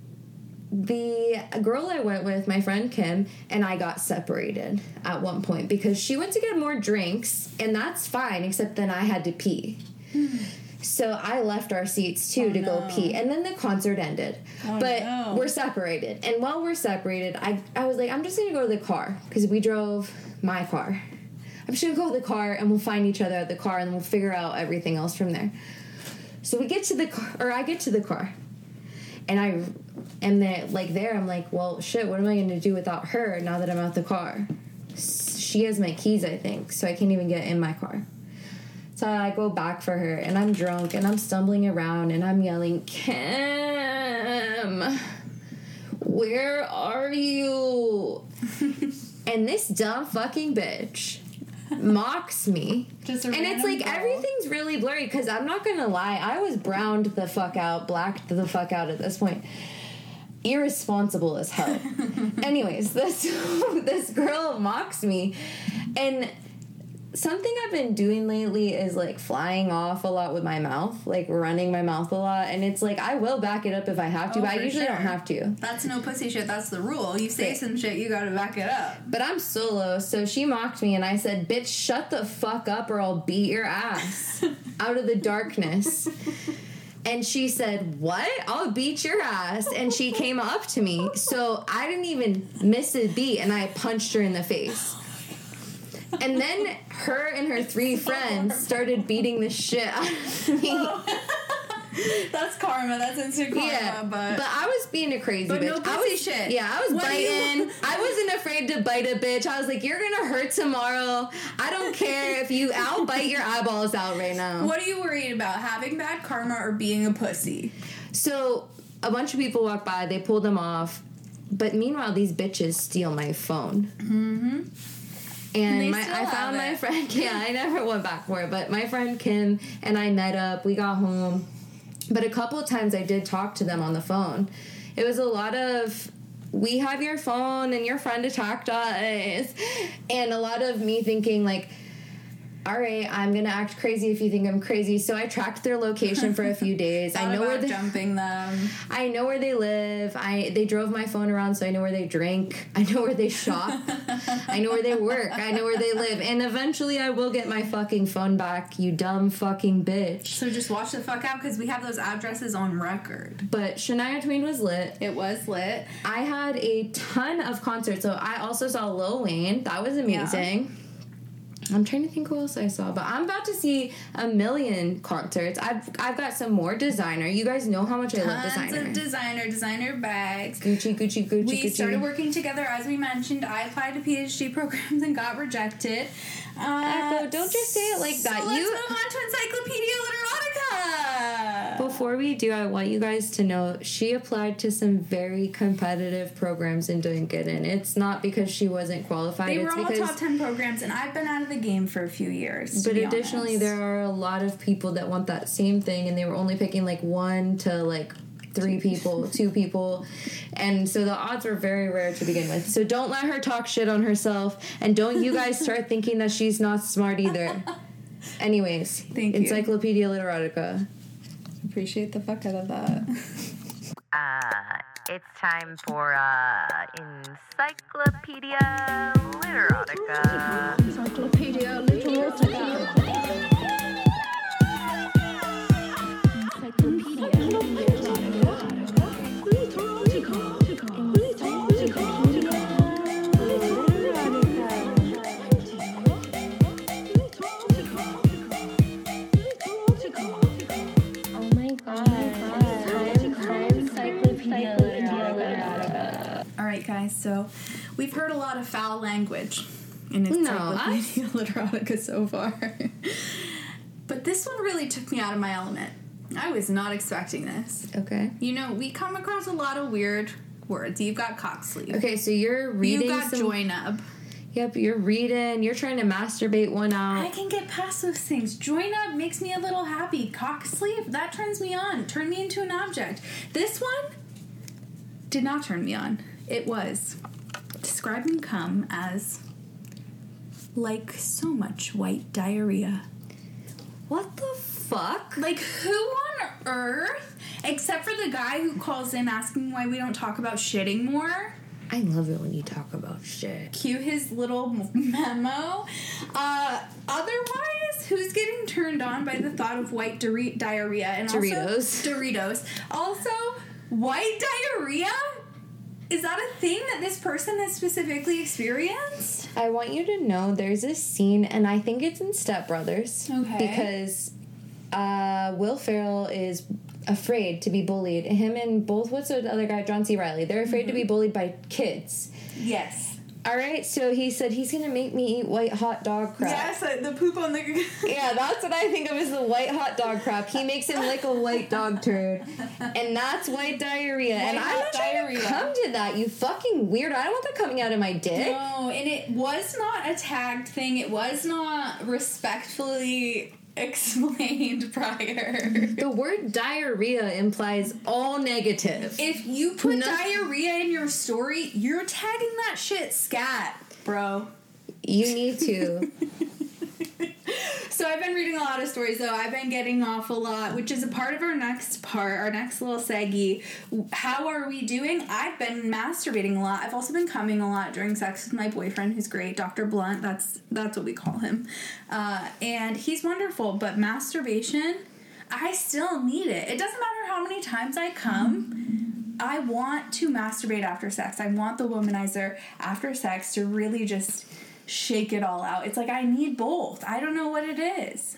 Speaker 2: the girl I went with, my friend Kim, and I got separated at one point because she went to get more drinks, and that's fine, except then I had to pee. So I left our seats too to go pee, and then the concert ended. But we're separated, and while we're separated, I was like, I'm just gonna go to the car because we drove my car. I'm just gonna go to the car, and we'll find each other at the car, and then we'll figure out everything else from there. So we get to the car, or I get to the car, and I am there, I'm like, well, shit, what am I gonna do without her now that I'm out the car? She has my keys, I think, so I can't even get in my car. So I go back for her, and I'm drunk, and I'm stumbling around, and I'm yelling, Kim, where are you? And this dumb fucking bitch mocks me.
Speaker 1: Just a
Speaker 2: and it's
Speaker 1: random
Speaker 2: like,
Speaker 1: girl.
Speaker 2: everything's really blurry, because I'm not gonna lie, I was browned the fuck out, blacked the fuck out at this point. Irresponsible as hell. Anyways, this girl mocks me, and something I've been doing lately is like flying off a lot with my mouth, like running my mouth a lot, and it's like I will back it up if I have to, but I
Speaker 1: for
Speaker 2: usually
Speaker 1: sure.
Speaker 2: don't have to.
Speaker 1: That's no pussy shit. That's the rule. You say
Speaker 2: Right.
Speaker 1: some shit, you gotta back it up.
Speaker 2: But I'm solo, so she mocked me, and I said, bitch, shut the fuck up or I'll beat your ass out of the darkness. And she said, what? I'll beat your ass. And she came up to me, so I didn't even miss a beat, and I punched her in the face. And then her and her 3 friends started beating the shit out of me.
Speaker 1: That's karma. That's instant karma.
Speaker 2: Yeah,
Speaker 1: but
Speaker 2: I was being a crazy
Speaker 1: But
Speaker 2: bitch.
Speaker 1: no
Speaker 2: I
Speaker 1: pussy
Speaker 2: was
Speaker 1: shit.
Speaker 2: Yeah, I was
Speaker 1: What do you-
Speaker 2: biting. I wasn't afraid to bite a bitch. I was like, you're gonna hurt tomorrow. I don't care if I'll bite your eyeballs out right now.
Speaker 1: what are you worried about? Having bad karma or being a pussy?
Speaker 2: So a bunch of people walk by, they pull them off, but meanwhile these bitches steal my phone. Mm-hmm. And
Speaker 1: They
Speaker 2: I
Speaker 1: still
Speaker 2: found
Speaker 1: have
Speaker 2: my
Speaker 1: it.
Speaker 2: friend. Yeah, I never went back for it, but my friend Kim and I met up. We got home, but a couple of times I did talk to them on the phone. It was a lot of, we have your phone and your friend attacked us, and a lot of me thinking like, all right, I'm gonna act crazy if you think I'm crazy. So I tracked their location for a few days. I know where they
Speaker 1: jumping them.
Speaker 2: I know where they live. They drove my phone around, so I know where they drink. I know where they shop. I know where they work. I know where they live. And eventually I will get my fucking phone back, you dumb fucking bitch.
Speaker 1: So just watch the fuck out because we have those addresses on record.
Speaker 2: But Shania Twain was lit.
Speaker 1: It was lit.
Speaker 2: I had a ton of concerts. So I also saw Lil Wayne. That was amazing. I'm trying to think who else I saw, but I'm about to see a million concerts. I've got some more designer. You guys know how much I love
Speaker 1: Tons
Speaker 2: designer.
Speaker 1: of designer bags.
Speaker 2: Gucci.
Speaker 1: We started working together, as we mentioned. I applied to PhD programs and got rejected.
Speaker 2: Echo, don't just say it like that.
Speaker 1: So let's move on to Encyclopedia Literotica.
Speaker 2: Before we do, I want you guys to know she applied to some very competitive programs and didn't get in. It's not because she wasn't qualified.
Speaker 1: They were
Speaker 2: it's
Speaker 1: all
Speaker 2: because,
Speaker 1: top 10 programs, and I've been out of the game for a few years.
Speaker 2: But additionally,
Speaker 1: honest.
Speaker 2: there are a lot of people that want that same thing, and they were only picking like 1 to like 3 people, 2 people, and so the odds were very rare to begin with. So don't let her talk shit on herself, and don't you guys start thinking that she's not smart either. Anyways,
Speaker 1: Thank you.
Speaker 2: Encyclopedia Literotica.
Speaker 1: Appreciate the fuck out of that.
Speaker 7: It's time for Encyclopedia Literotica.
Speaker 6: Encyclopedia Literotica.
Speaker 1: Alright, guys, so we've heard a lot of foul language in Encyclopedia Literotica so far. But this one really took me out of my element. I was not expecting this.
Speaker 2: Okay.
Speaker 1: You know, we come across a lot of weird words. You've got cock sleeve.
Speaker 2: Okay, so you're reading.
Speaker 1: You got joy nub.
Speaker 2: Yep, you're reading. You're trying to masturbate one out.
Speaker 1: I can get past those things. Joy nub makes me a little happy. Cock sleeve, that turns me on. Turn me into an object. This one did not turn me on. It was describing cum as like so much white diarrhea.
Speaker 2: What the fuck?
Speaker 1: Like, who on earth, except for the guy who calls in asking why we don't talk about shitting more,
Speaker 2: I love it when you talk about shit.
Speaker 1: cue his little memo. Otherwise, who's getting turned on by the thought of white diarrhea? And
Speaker 2: Doritos.
Speaker 1: Also, Doritos. Also, white diarrhea? Is that a thing that this person has specifically experienced?
Speaker 2: I want you to know there's a scene, and I think it's in Step Brothers.
Speaker 1: Okay.
Speaker 2: Because Will Ferrell is afraid to be bullied. Him and both, what's the other guy? John C. Reilly. They're afraid to be bullied by kids.
Speaker 1: Yes.
Speaker 2: All right, so he said he's going to make me eat white hot dog crap.
Speaker 1: Yes, the poop on the...
Speaker 2: Yeah, that's what I think of as the white hot dog crap. He makes him like a white dog turd. And that's white diarrhea. And I'm not trying to come to that, you fucking weirdo. I don't want that coming out of my dick.
Speaker 1: No, and it was not a tagged thing. It was not respectfully explained prior.
Speaker 2: The word diarrhea implies all negative.
Speaker 1: If you put diarrhea in your story, you're tagging that shit scat, bro.
Speaker 2: You need to.
Speaker 1: So I've been reading a lot of stories, though. I've been getting off a lot, which is a part of our next little seggy. How are we doing? I've been masturbating a lot. I've also been coming a lot during sex with my boyfriend, who's great, Dr. Blunt. That's what we call him. And he's wonderful, but masturbation, I still need it. It doesn't matter how many times I come. I want to masturbate after sex. I want the womanizer after sex to really just shake it all out. It's like I need both. I don't know what it is.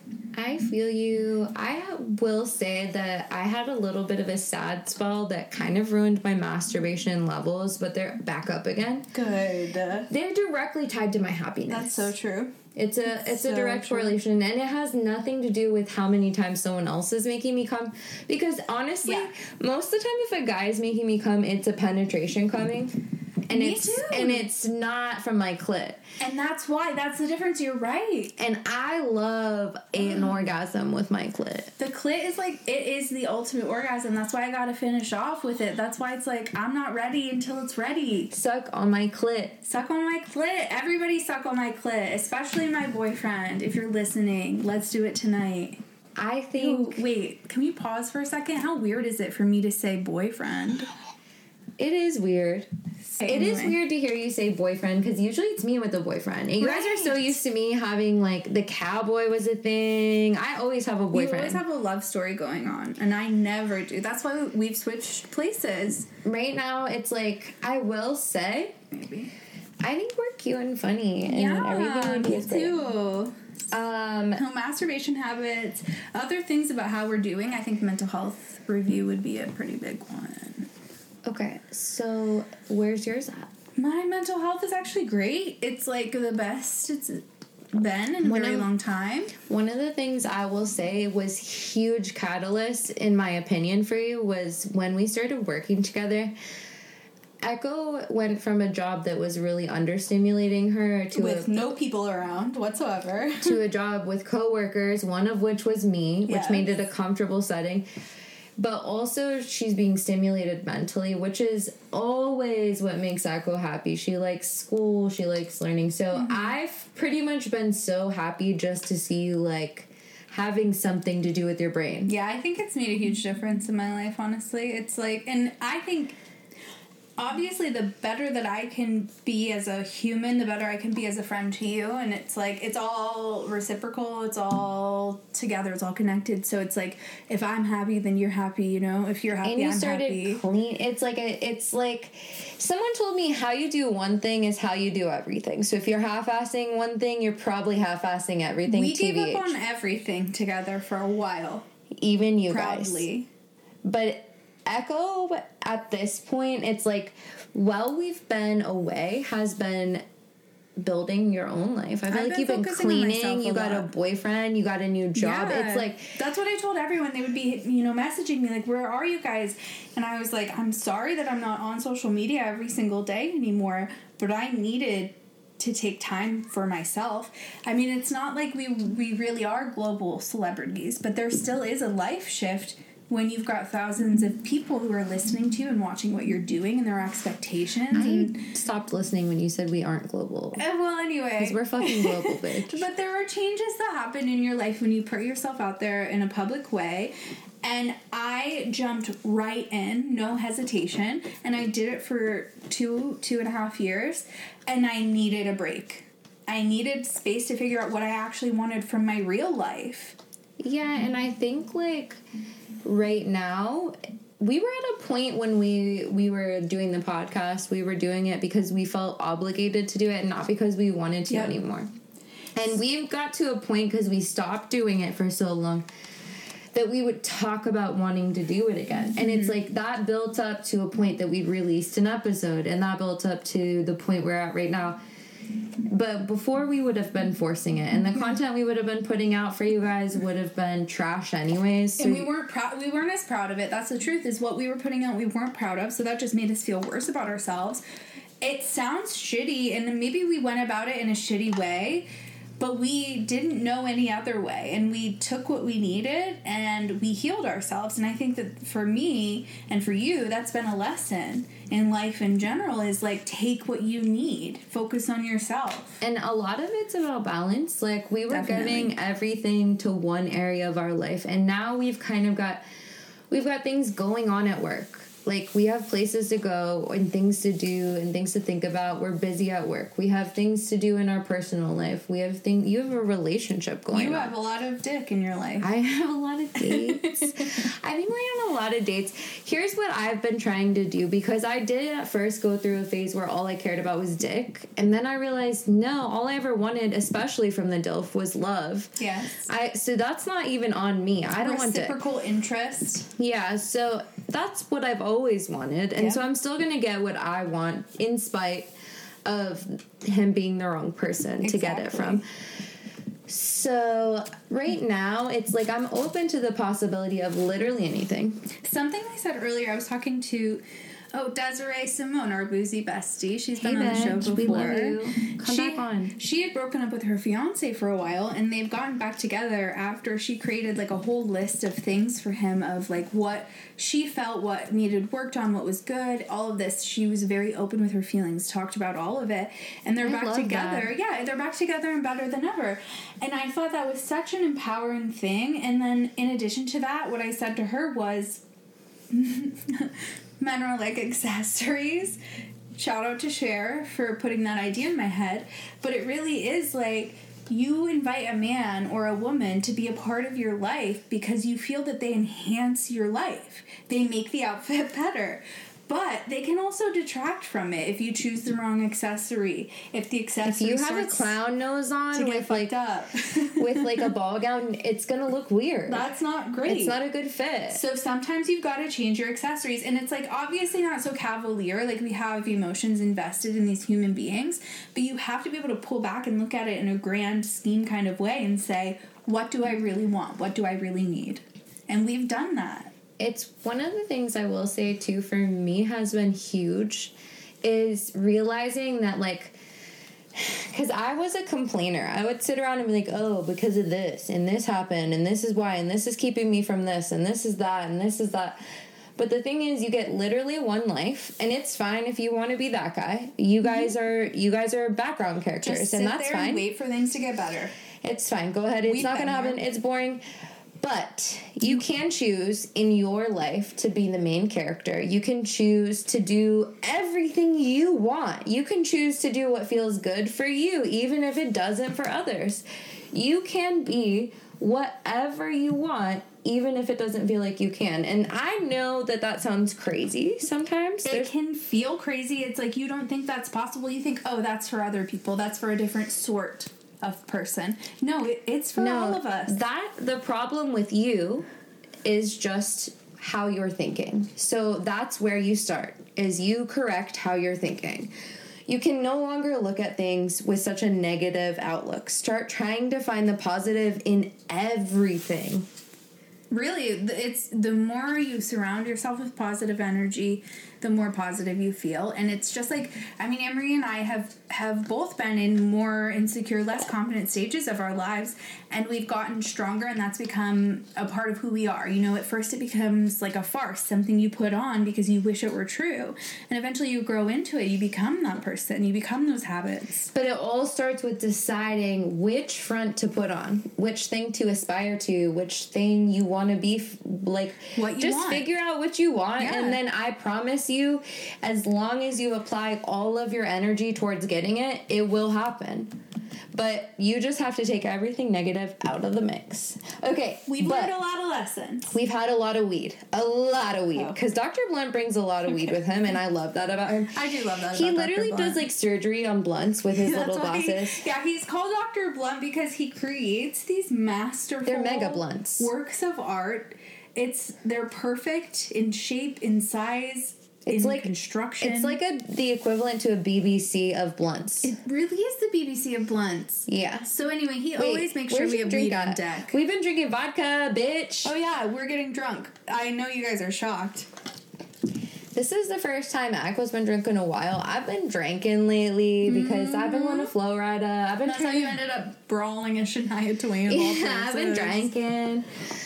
Speaker 2: I feel you. I will say that I had a little bit of a sad spell that kind of ruined my masturbation levels, but they're back up again.
Speaker 1: Good.
Speaker 2: They're directly tied to my happiness.
Speaker 1: That's so true.
Speaker 2: It's a
Speaker 1: so
Speaker 2: direct
Speaker 1: true.
Speaker 2: correlation, and it has nothing to do with how many times someone else is making me come. Because honestly,
Speaker 1: Yeah.
Speaker 2: most of the time, if a guy is making me come, it's a penetration coming, and
Speaker 1: Me too.
Speaker 2: it's not from my clit.
Speaker 1: And that's the difference. You're right.
Speaker 2: And I love an orgasm with my clit.
Speaker 1: The clit is like, it is the ultimate orgasm. That's why I gotta finish off with it. That's why it's like, I'm not ready until it's ready.
Speaker 2: Suck on my clit.
Speaker 1: Suck on my clit. Everybody suck on my clit. Especially my boyfriend. If you're listening, let's do it tonight.
Speaker 2: I think
Speaker 1: Wait, can we pause for a second? How weird is it for me to say boyfriend?
Speaker 2: it is weird. It is
Speaker 1: Anyway.
Speaker 2: weird to hear you say boyfriend, because usually it's me with a boyfriend. And you guys are so
Speaker 1: Right.
Speaker 2: used to me having, like, the cowboy was a thing. I always have a
Speaker 1: You
Speaker 2: boyfriend.
Speaker 1: always have a love story going on, and I never do. That's why we've switched places.
Speaker 2: Right now, it's like, I will say,
Speaker 1: Maybe.
Speaker 2: I think we're cute and funny, and everything would be
Speaker 1: me
Speaker 2: great.
Speaker 1: too.
Speaker 2: No,
Speaker 1: Masturbation habits, other things about how we're doing. I think mental health review would be a pretty big one.
Speaker 2: okay, so where's yours at?
Speaker 1: My mental health is actually great. It's like the best it's been in a very long time.
Speaker 2: One of the things I will say was huge catalyst, in my opinion, for you was when we started working together. Echo went from a job that was really understimulating her
Speaker 1: With no people around whatsoever.
Speaker 2: to a job with coworkers, one of which was me, which
Speaker 1: Yes.
Speaker 2: made it a comfortable setting. But also, she's being stimulated mentally, which is always what makes Echo happy. She likes school, she likes learning. So I've pretty much been so happy just to see you, like, having something to do with your brain.
Speaker 1: Yeah, I think it's made a huge difference in my life, honestly. It's like, and I think obviously the better that I can be as a human, the better I can be as a friend to you. And it's like, it's all reciprocal, it's all together, it's all connected. So it's like, if I'm happy, then you're happy, you know? If you're happy,
Speaker 2: And you
Speaker 1: I'm
Speaker 2: started
Speaker 1: happy.
Speaker 2: clean. It's like someone told me how you do one thing is how you do everything. So if you're half-assing one thing, you're probably half-assing everything.
Speaker 1: We gave
Speaker 2: TBH.
Speaker 1: up on everything together for a while.
Speaker 2: Even you
Speaker 1: Proudly.
Speaker 2: guys. But Echo, at this point, it's like, while we've been away, has been building your own life. I feel
Speaker 1: I've
Speaker 2: like you've been
Speaker 1: been focusing on myself
Speaker 2: cleaning,
Speaker 1: a
Speaker 2: you got a
Speaker 1: lot.
Speaker 2: boyfriend, you got a new job.
Speaker 1: Yeah.
Speaker 2: It's like,
Speaker 1: that's what I told everyone. They would be, messaging me like, where are you guys? And I was like, I'm sorry that I'm not on social media every single day anymore, but I needed to take time for myself. I mean, it's not like we really are global celebrities, but there still is a life shift when you've got thousands of people who are listening to you and watching what you're doing and their expectations. And,
Speaker 2: I stopped listening when you said we aren't global.
Speaker 1: well, anyway.
Speaker 2: Because we're fucking global, bitch.
Speaker 1: But there are changes that happen in your life when you put yourself out there in a public way. And I jumped right in, no hesitation. And I did it for 2.5 years. And I needed a break. I needed space to figure out what I actually wanted from my real life.
Speaker 2: Yeah, and I think, like, right now, we were at a point when we were doing the podcast, we were doing it because we felt obligated to do it and not because we wanted to
Speaker 1: Yep.
Speaker 2: anymore. And we've got to a point, because we stopped doing it for so long, that we would talk about wanting to do it again. And it's like, that built up to a point that we released an episode, and that built up to the point we're at right now. But before, we would have been forcing it, and the content we would have been putting out for you guys would have been trash anyways. So
Speaker 1: And we weren't proud. We weren't as proud of it. That's the truth. Is what we were putting out. We weren't proud of. So that just made us feel worse about ourselves. It sounds shitty, and maybe we went about it in a shitty way, but we didn't know any other way. And we took what we needed, and we healed ourselves. And I think that for me and for you, that's been a lesson in life in general. Is like, take what you need. Focus on yourself.
Speaker 2: And a lot of it's about balance. Like, we were
Speaker 1: Definitely.
Speaker 2: giving everything to one area of our life, and now we've got things going on at work. Like, we have places to go and things to do and things to think about. We're busy at work. We have things to do in our personal life. We have things. You have a relationship going on.
Speaker 1: You have a lot of dick in your life.
Speaker 2: I have a lot of dates. I've been going on a lot of dates. Here's what I've been trying to do, because I did at first go through a phase where all I cared about was dick. And then I realized, no, all I ever wanted, especially from the DILF, was love.
Speaker 1: Yes.
Speaker 2: So that's not even on me. I don't want dick.
Speaker 1: Reciprocal interest.
Speaker 2: Yeah, so that's what I've always wanted. And so I'm still going to get what I want in spite of him being the wrong person to get it from. So right now, it's like I'm open to the possibility of literally anything.
Speaker 1: Something I said earlier, I was talking to Desiree Simone, our boozy bestie. She's been on the show before.
Speaker 2: We love you. Come back on.
Speaker 1: She had broken up with her fiance for a while, and they've gotten back together after she created like a whole list of things for him of like what she felt, what needed worked on, what was good, all of this. She was very open with her feelings, talked about all of it, and they're back together.
Speaker 2: That.
Speaker 1: Yeah, they're back together and better than ever. And I thought that was such an empowering thing. And then in addition to that, what I said to her was men are like accessories. Shout out to Cher for putting that idea in my head. But it really is like you invite a man or a woman to be a part of your life because you feel that they enhance your life. They make the outfit better. But they can also detract from it if you choose the wrong accessory. If the accessory
Speaker 2: if you have a clown nose on with like
Speaker 1: up
Speaker 2: with like a ball gown, it's gonna look weird.
Speaker 1: That's not great.
Speaker 2: It's not a good fit.
Speaker 1: So sometimes you've got to change your accessories, and it's like obviously not so cavalier. Like we have emotions invested in these human beings, but you have to be able to pull back and look at it in a grand scheme kind of way and say, what do I really want? What do I really need? And we've done that.
Speaker 2: It's one of the things I will say, too, for me has been huge is realizing that, like, because I was a complainer. I would sit around and be like, oh, because of this, and this happened, and this is why, and this is keeping me from this, and this is that, and this is that. But the thing is, you get literally one life, and it's fine if you want to be that guy. You guys are background characters,
Speaker 1: Just
Speaker 2: and that's
Speaker 1: sit there
Speaker 2: fine.
Speaker 1: And wait for things to get better.
Speaker 2: It's fine. Go ahead. It's not going to happen. It's boring. But you can choose in your life to be the main character. You can choose to do everything you want. You can choose to do what feels good for you, even if it doesn't for others. You can be whatever you want, even if it doesn't feel like you can. And I know that sounds crazy sometimes.
Speaker 1: It can feel crazy. It's like you don't think that's possible. You think, oh, that's for other people. That's for a different sort of person. No, it's for all of us.
Speaker 2: The problem with you is just how you're thinking. So that's where you start, is you correct how you're thinking. You can no longer look at things with such a negative outlook. Start trying to find the positive in everything.
Speaker 1: Really, it's the more you surround yourself with positive energy, the more positive you feel. And it's just like, I mean, Emery and I have both been in more insecure, less confident stages of our lives, and we've gotten stronger, and that's become a part of who we are. You know, at first it becomes like a farce, something you put on because you wish it were true. And eventually you grow into it. You become that person. You become those habits.
Speaker 2: But it all starts with deciding which front to put on, which thing to aspire to, which thing you want to be like.
Speaker 1: What you want.
Speaker 2: Figure out what you want,
Speaker 1: Yeah.
Speaker 2: and then I promise you, as long as you apply all of your energy towards getting it, it will happen. But you just have to take everything negative out of the mix. Okay,
Speaker 1: We've learned a lot of lessons.
Speaker 2: We've had a lot of weed. A lot of weed. Because Dr. Blunt brings a lot of weed with him, and I love that about him.
Speaker 1: I do love that
Speaker 2: He
Speaker 1: about
Speaker 2: literally
Speaker 1: Dr. Blunt.
Speaker 2: does, like, surgery on blunts with his little glasses.
Speaker 1: He's called Dr. Blunt because he creates these masterful...
Speaker 2: They're mega blunts.
Speaker 1: ...works of art. They're perfect in shape, in size...
Speaker 2: It's
Speaker 1: in
Speaker 2: like
Speaker 1: construction.
Speaker 2: It's like the equivalent to a BBC of blunts.
Speaker 1: It really is the BBC of blunts.
Speaker 2: Yeah.
Speaker 1: So anyway, he always makes sure we have weed on deck.
Speaker 2: We've been drinking vodka, bitch.
Speaker 1: Oh yeah, we're getting drunk. I know you guys are shocked.
Speaker 2: This is the first time Aqua's been drinking in a while. I've been drinking lately because I've been on a flow rider.
Speaker 1: That's how you ended up brawling at Shania Twain.
Speaker 2: Yeah, I've been drinking.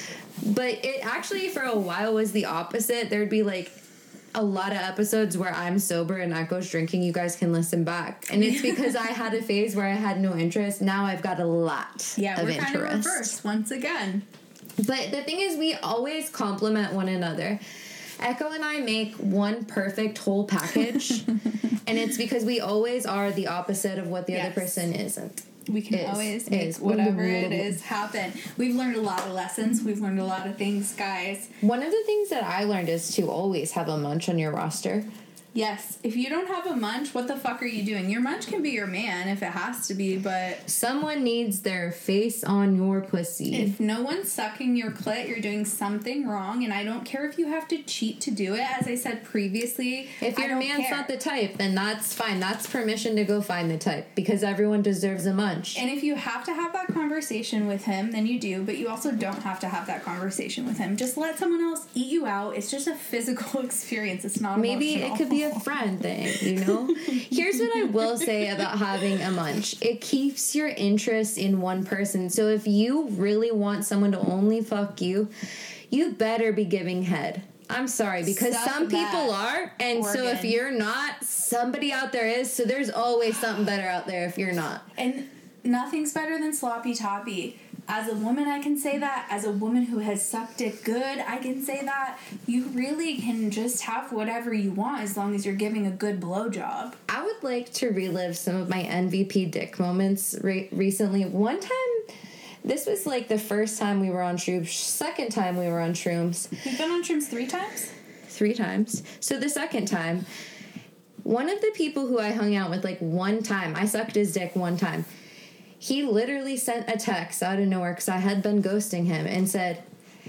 Speaker 2: But it actually, for a while, was the opposite. There'd be like a lot of episodes where I'm sober and Echo's drinking. You guys can listen back. And it's because I had a phase where I had no interest. Now I've got a lot of interest.
Speaker 1: We're kind of reversed once again.
Speaker 2: But the thing is, we always compliment one another. Echo and I make one perfect whole package, and it's because we always are the opposite of what the other person isn't.
Speaker 1: We can always make whatever it is happen. We've learned a lot of lessons. We've learned a lot of things, guys.
Speaker 2: One of the things that I learned is to always have a munch on your roster.
Speaker 1: Yes. If you don't have a munch, what the fuck are you doing? Your munch can be your man if it has to be, but...
Speaker 2: Someone needs their face on your pussy.
Speaker 1: If no one's sucking your clit, you're doing something wrong, and I don't care if you have to cheat to do it. As I said previously,
Speaker 2: if your man's not the type, then that's fine. That's permission to go find the type, because everyone deserves a munch.
Speaker 1: And if you have to have that conversation with him, then you do, but you also don't have to have that conversation with him. Just let someone else eat you out. It's just a physical experience. It's not
Speaker 2: Maybe
Speaker 1: emotional.
Speaker 2: It could be a friend thing, you know? Here's what I will say about having a munch. It keeps your interest in one person. So if you really want someone to only fuck you, you better be giving head. I'm sorry, because some people are, and so if you're not, somebody out there is, so there's always something better out there if you're not.
Speaker 1: And nothing's better than sloppy toppy. As a woman, I can say that. As a woman who has sucked it good, I can say that. You really can just have whatever you want as long as you're giving a good blowjob.
Speaker 2: I would like to relive some of my MVP dick moments recently. One time, this was like the first time we were on shrooms, second time we were on shrooms.
Speaker 1: You've been on shrooms 3 times?
Speaker 2: 3 times. So the second time, one of the people who I hung out with like one time, I sucked his dick one time. He literally sent a text out of nowhere because I had been ghosting him and said,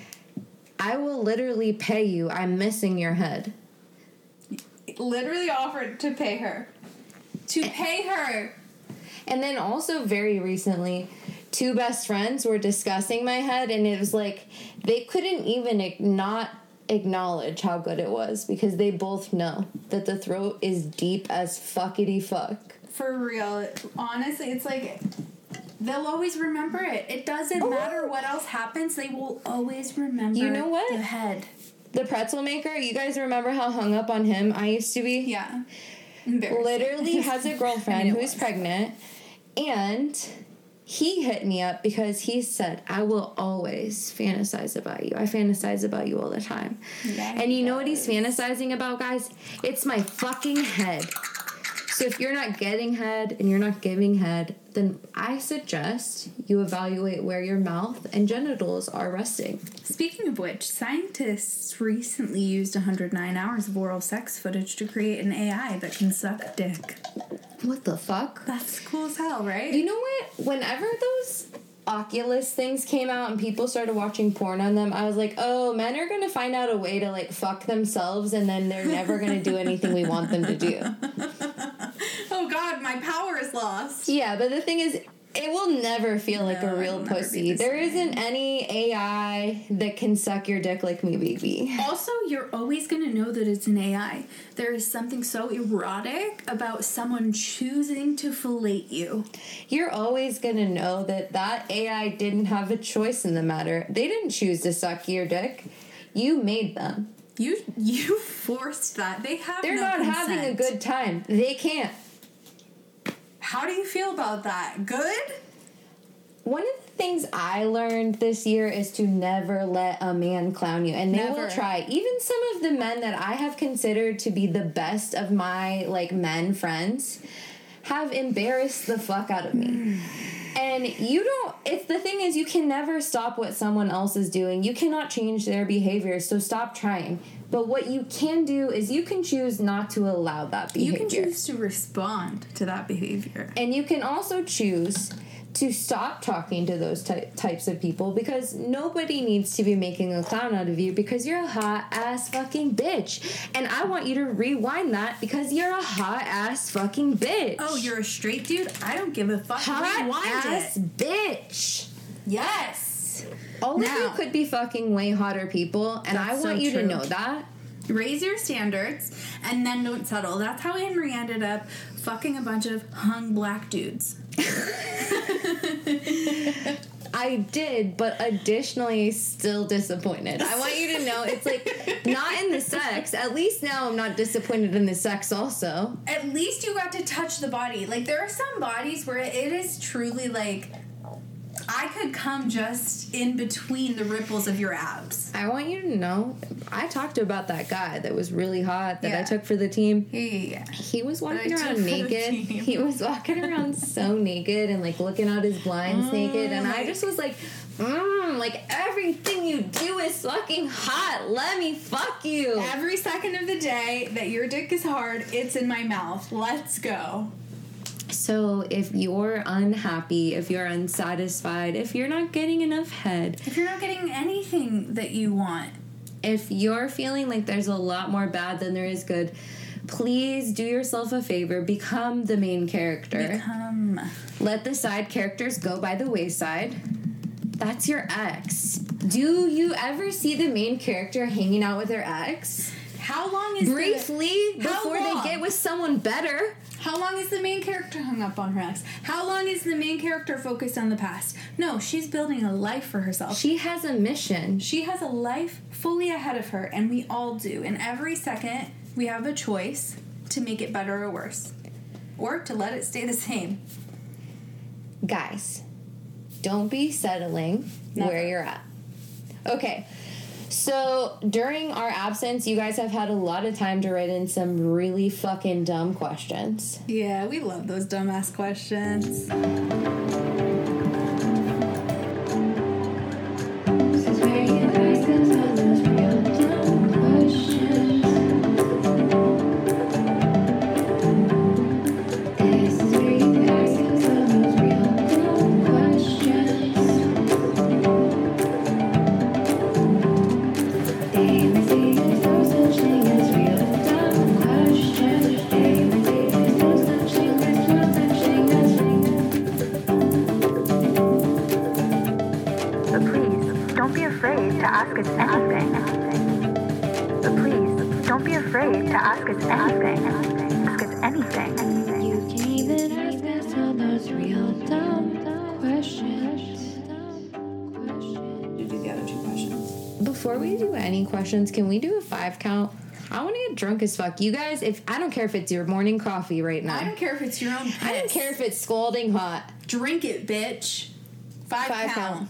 Speaker 2: I will literally pay you. I'm missing your head.
Speaker 1: Literally offered to pay her. To pay her.
Speaker 2: And then also very recently, 2 best friends were discussing my head, and it was like they couldn't even not acknowledge how good it was because they both know that the throat is deep as fuckity fuck.
Speaker 1: For real. Honestly, it's like... They'll always remember it. It doesn't matter what else happens. They will always remember
Speaker 2: You know what?
Speaker 1: the head.
Speaker 2: The pretzel maker, you guys remember how hung up on him I used to be?
Speaker 1: Yeah. Embarrassing.
Speaker 2: Literally has a girlfriend who's pregnant, and he hit me up because he said, I will always fantasize about you. I fantasize about you all the time.
Speaker 1: Yeah,
Speaker 2: and you know what he's fantasizing about, guys? It's my fucking head. So if you're not getting head and you're not giving head, then I suggest you evaluate where your mouth and genitals are resting.
Speaker 1: Speaking of which, scientists recently used 109 hours of oral sex footage to create an AI that can suck dick.
Speaker 2: What the fuck?
Speaker 1: That's cool as hell, right?
Speaker 2: You know what? Whenever those Oculus things came out and people started watching porn on them, I was like, oh, men are going to find out a way to, like, fuck themselves, and then they're never going to do anything we want them to do.
Speaker 1: Oh, God, my power is lost.
Speaker 2: Yeah, but the thing is, it will never feel like a real pussy. There isn't any AI that can suck your dick like me, baby.
Speaker 1: Also, you're always going to know that it's an AI. There is something so erotic about someone choosing to fillet you.
Speaker 2: You're always going to know that that AI didn't have a choice in the matter. They didn't choose to suck your dick. You made them.
Speaker 1: You forced that. They're
Speaker 2: not
Speaker 1: consent.
Speaker 2: having a good time. They can't.
Speaker 1: How do you feel about that? Good?
Speaker 2: One of the things I learned this year is to never let a man clown you. And they will try. Even some of the men that I have considered to be the best of my, like, men friends have embarrassed the fuck out of me. And the thing is, you can never stop what someone else is doing. You cannot change their behavior, so stop trying. But what you can do is you can choose not to allow that behavior.
Speaker 1: You can choose to respond to that behavior.
Speaker 2: And you can also choose to stop talking to those types of people, because nobody needs to be making a clown out of you because you're a hot-ass fucking bitch. And I want you to rewind that because you're a hot-ass fucking bitch.
Speaker 1: Oh, you're a straight dude? I don't give a fuck.
Speaker 2: Hot-ass bitch.
Speaker 1: Yes.
Speaker 2: All of you could be fucking way hotter people, and I want you to know that.
Speaker 1: Raise your standards, and then don't settle. That's how Henry ended up fucking a bunch of hung black dudes.
Speaker 2: I did, but additionally still disappointed. I want you to know it's like not in the sex. At least now I'm not disappointed in the sex also.
Speaker 1: At least you got to touch the body. Like, there are some bodies where it is truly like, I could come just in between the ripples of your abs.
Speaker 2: I want you to know, I talked about that guy that was really hot that I
Speaker 1: Yeah.
Speaker 2: took for the team.
Speaker 1: Yeah.
Speaker 2: He was walking
Speaker 1: That I took
Speaker 2: around
Speaker 1: for the
Speaker 2: naked.
Speaker 1: team.
Speaker 2: He was walking around so naked and like looking out his blinds naked, and I just was like, like everything you do is fucking hot. Let me fuck you.
Speaker 1: Every second of the day that your dick is hard, it's in my mouth. Let's go.
Speaker 2: So if you're unhappy, if you're unsatisfied, if you're not getting enough head,
Speaker 1: If you're not getting anything that you want,
Speaker 2: if you're feeling like there's a lot more bad than there is good, please do yourself a favor. Become the main character. Let the side characters go by the wayside. That's your ex. Do you ever see the main character hanging out with their ex?
Speaker 1: How long is
Speaker 2: Briefly,
Speaker 1: How
Speaker 2: before
Speaker 1: long?
Speaker 2: they get with someone better.
Speaker 1: How long is the main character hung up on her ex? How long is the main character focused on the past? No, she's building a life for herself.
Speaker 2: She has a mission.
Speaker 1: She has a life fully ahead of her, and we all do. And every second, we have a choice to make it better or worse. Or to let it stay the same.
Speaker 2: Guys, don't be settling
Speaker 1: Never.
Speaker 2: where you're at. Okay, so during our absence, you guys have had a lot of time to write in some really fucking dumb questions.
Speaker 1: Yeah, we love those dumbass questions.
Speaker 6: This is where you ask us all those real dumb questions. This is where you ask us all those real dumb questions. They may say there's no such thing as real dumb questions. They may say there's no such thing as real dumb questions.
Speaker 7: But please, don't be afraid to ask us anything. But please, don't be afraid to ask us anything. Ask us anything.
Speaker 6: You can even ask us all those real dumb questions.
Speaker 1: To do the other two questions.
Speaker 2: Before we do any questions, can we do a 5 count? I want to get drunk as fuck. You guys, I don't care if it's your morning coffee right now.
Speaker 1: I don't care if it's your own piss.
Speaker 2: I don't care if it's scalding hot.
Speaker 1: Drink it, bitch. 5
Speaker 2: 5
Speaker 1: count.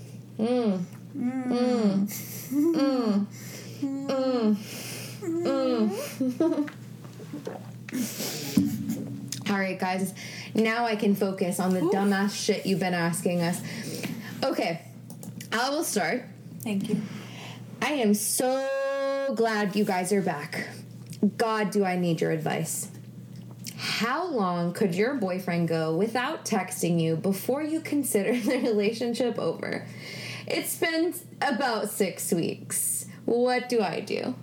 Speaker 2: All right, guys. Now I can focus on the dumbass shit you've been asking us. Okay, I will start.
Speaker 1: Thank you.
Speaker 2: I am so glad you guys are back. God, do I need your advice. How long could your boyfriend go without texting you before you consider the relationship over? It's been about 6 weeks. What do I do?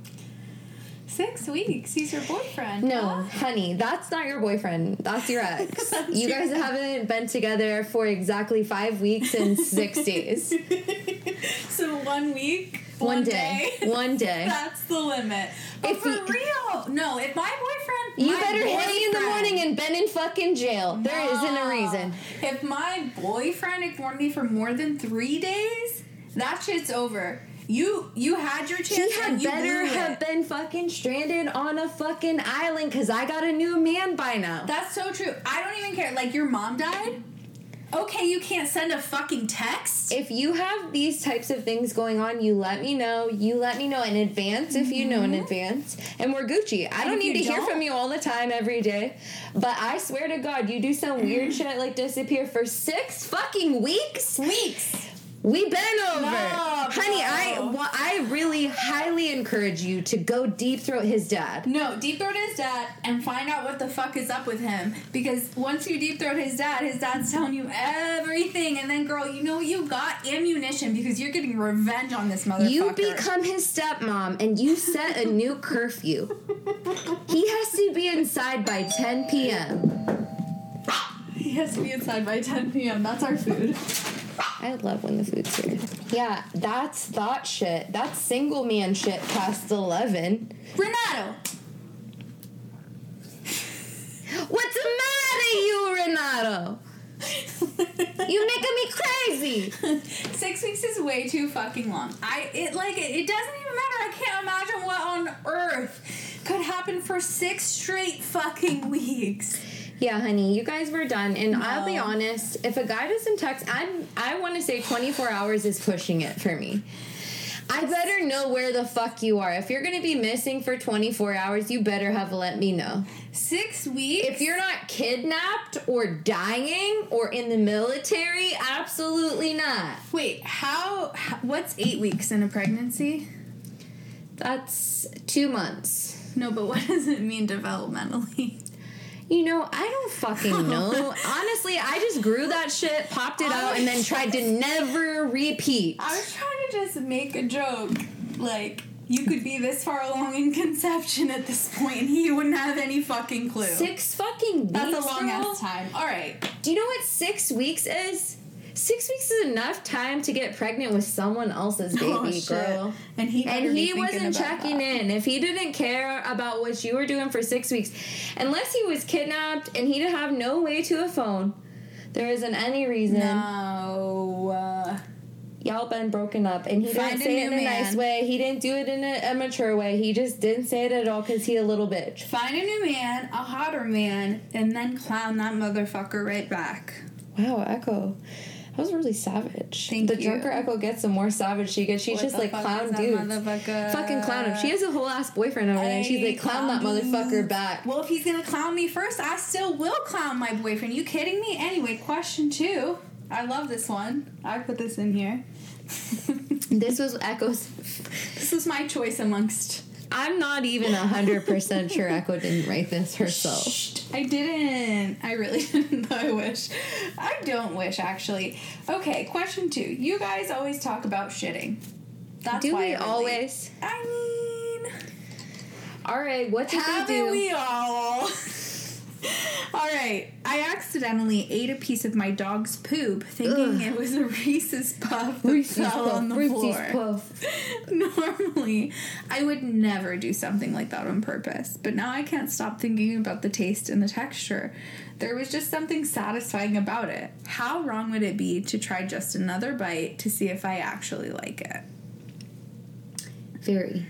Speaker 1: 6 weeks. He's your boyfriend.
Speaker 2: No, honey, that's not your boyfriend. That's your ex. You guys haven't been together for exactly 5 weeks and 6 days.
Speaker 1: So 1 week,
Speaker 2: One day. One day.
Speaker 1: That's the limit. But
Speaker 2: If
Speaker 1: for
Speaker 2: you-
Speaker 1: real, no. If my boyfriend,
Speaker 2: You
Speaker 1: my
Speaker 2: better hit me in the
Speaker 1: boyfriend-
Speaker 2: morning and been in fucking jail. There isn't a reason.
Speaker 1: If my boyfriend ignored me for more than 3 days, that shit's over. You had your chance.
Speaker 2: He had
Speaker 1: and you
Speaker 2: better
Speaker 1: blew
Speaker 2: have
Speaker 1: it.
Speaker 2: been fucking stranded on a fucking island because I got a new man by now.
Speaker 1: That's so true. I don't even care. Like, your mom died? Okay, you can't send a fucking text?
Speaker 2: If you have these types of things going on, you let me know. You let me know in advance if you know in advance. And we're Gucci. I don't
Speaker 1: if
Speaker 2: need to
Speaker 1: you
Speaker 2: hear
Speaker 1: don't?
Speaker 2: from you all the time every day. But I swear to God, you do some weird shit like disappear for 6 fucking weeks? We been over. Honey, I really highly encourage you to go deep throat his dad.
Speaker 1: No, deep throat his dad and find out what the fuck is up with him. Because once you deep throat his dad's telling you everything. And then, girl, you know what? You got ammunition because you're getting revenge on this motherfucker.
Speaker 2: You become his stepmom and you set a new curfew. He has to be inside by 10 p.m.
Speaker 1: He has to be inside by 10 p.m. That's our food.
Speaker 2: I love when the food's here. Yeah, that's thought shit. That's single man shit past 11.
Speaker 1: Renato!
Speaker 2: What's the matter, you, Renato? You making me crazy.
Speaker 1: 6 weeks is way too fucking long. It doesn't even matter. I can't imagine what on earth could happen for 6 straight fucking weeks.
Speaker 2: Yeah, honey, you guys were done. And I'll be honest, if a guy doesn't text, I want to say 24 hours is pushing it for me. I better know where the fuck you are. If you're going to be missing for 24 hours, you better have let me know.
Speaker 1: 6 weeks?
Speaker 2: If you're not kidnapped or dying or in the military, absolutely not.
Speaker 1: Wait, what's 8 weeks in a pregnancy?
Speaker 2: That's 2 months.
Speaker 1: No, but what does it mean developmentally?
Speaker 2: You know, I don't fucking know. Honestly, I just grew that shit, popped it out, and then tried to never repeat.
Speaker 1: I was trying to just make a joke. Like, you could be this far along in conception at this point, and he wouldn't have any fucking clue.
Speaker 2: 6 fucking weeks,
Speaker 1: That's a long
Speaker 2: girl?
Speaker 1: ass time. All right.
Speaker 2: Do you know what 6 weeks is? 6 weeks is enough time to get pregnant with someone else's baby,
Speaker 1: Oh, shit.
Speaker 2: girl.
Speaker 1: And he
Speaker 2: wasn't checking in. If he didn't care about what you were doing for 6 weeks, unless he was kidnapped and he didn't have no way to a phone, there isn't any reason.
Speaker 1: No.
Speaker 2: Y'all been broken up, and he
Speaker 1: Find
Speaker 2: didn't
Speaker 1: a
Speaker 2: say it
Speaker 1: new
Speaker 2: in a nice
Speaker 1: man.
Speaker 2: way. He didn't do it in a mature way. He just didn't say it at all because he a little bitch.
Speaker 1: Find a new man, a hotter man, and then clown that motherfucker right back.
Speaker 2: Wow, Echo. That was really savage.
Speaker 1: Thank
Speaker 2: the
Speaker 1: you.
Speaker 2: drunker Echo gets, the more savage she gets. She's
Speaker 1: What
Speaker 2: just
Speaker 1: the
Speaker 2: like
Speaker 1: fuck
Speaker 2: clown
Speaker 1: is that
Speaker 2: dudes.
Speaker 1: motherfucker?
Speaker 2: Fucking clown him. She has a whole ass boyfriend over there, and she's like, clown that motherfucker
Speaker 1: dudes.
Speaker 2: back.
Speaker 1: Well, if he's gonna clown me first, I still will clown my boyfriend. You kidding me? Anyway, question 2. I love this one. I put this in here.
Speaker 2: This was Echo's.
Speaker 1: This is my choice amongst.
Speaker 2: I'm not even 100% sure Echo didn't write this herself.
Speaker 1: I didn't. I really didn't, though I wish. I don't wish, actually. Okay, question 2. You guys always talk about shitting. That's
Speaker 2: Do
Speaker 1: why
Speaker 2: we
Speaker 1: I relate.
Speaker 2: always?
Speaker 1: I mean,
Speaker 2: All right, what did they
Speaker 1: haven't
Speaker 2: do?
Speaker 1: we all? All right, I accidentally ate a piece of my dog's poop, thinking it was a Reese's Puff that fell on the floor.
Speaker 2: Puff.
Speaker 1: Normally, I would never do something like that on purpose, but now I can't stop thinking about the taste and the texture. There was just something satisfying about it. How wrong would it be to try just another bite to see if I actually like it?
Speaker 2: Very.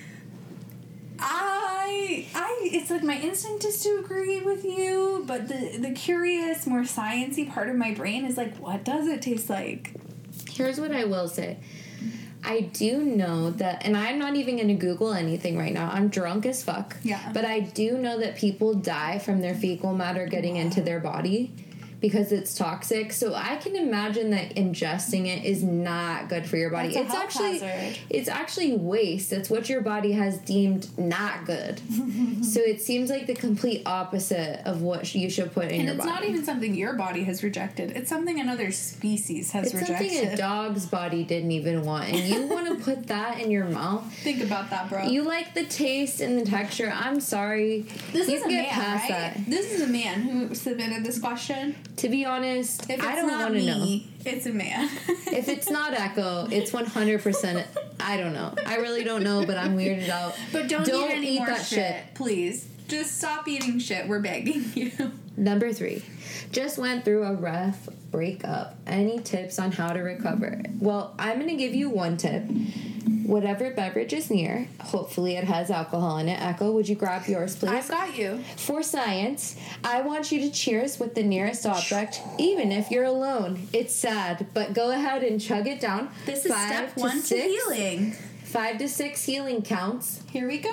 Speaker 1: It's like my instinct is to agree with you, but the curious, more sciencey part of my brain is like, what does it taste like?
Speaker 2: Here's what I will say. I do know that, and I'm not even going to Google anything right now. I'm drunk as fuck.
Speaker 1: Yeah.
Speaker 2: But I do know that people die from their fecal matter getting into their body because it's toxic. So I can imagine that ingesting it is not good for your body.
Speaker 1: That's a health hazard.
Speaker 2: It's actually waste. It's what your body has deemed not good. So it seems like the complete opposite of what you should put in
Speaker 1: And
Speaker 2: your
Speaker 1: it's
Speaker 2: body.
Speaker 1: not even something your body has rejected. It's something another species has
Speaker 2: It's
Speaker 1: rejected.
Speaker 2: something a dog's body didn't even want. And you want to put that in your mouth?
Speaker 1: Think about that, bro.
Speaker 2: You like the taste and the texture. I'm sorry.
Speaker 1: This
Speaker 2: you
Speaker 1: is a
Speaker 2: can get
Speaker 1: man,
Speaker 2: past
Speaker 1: right?
Speaker 2: that.
Speaker 1: This is a man who submitted this question.
Speaker 2: To be honest,
Speaker 1: If it's
Speaker 2: I don't
Speaker 1: not
Speaker 2: want to know.
Speaker 1: me, it's a man.
Speaker 2: If it's not Echo, it's 100%. I don't know. I really don't know, but I'm weirded out.
Speaker 1: But don't eat any more
Speaker 2: that
Speaker 1: shit, please. Just stop eating shit. We're begging you.
Speaker 2: Number 3. Just went through a rough breakup. Any tips on how to recover? Well, I'm going to give you one tip. Whatever beverage is near, hopefully it has alcohol in it. Echo, would you grab yours, please?
Speaker 1: I've got you.
Speaker 2: For science, I want you to cheers with the nearest object, even if you're alone. It's sad, but go ahead and chug it down.
Speaker 1: This is step 1 to healing.
Speaker 2: 5 to 6 healing counts.
Speaker 1: Here we go.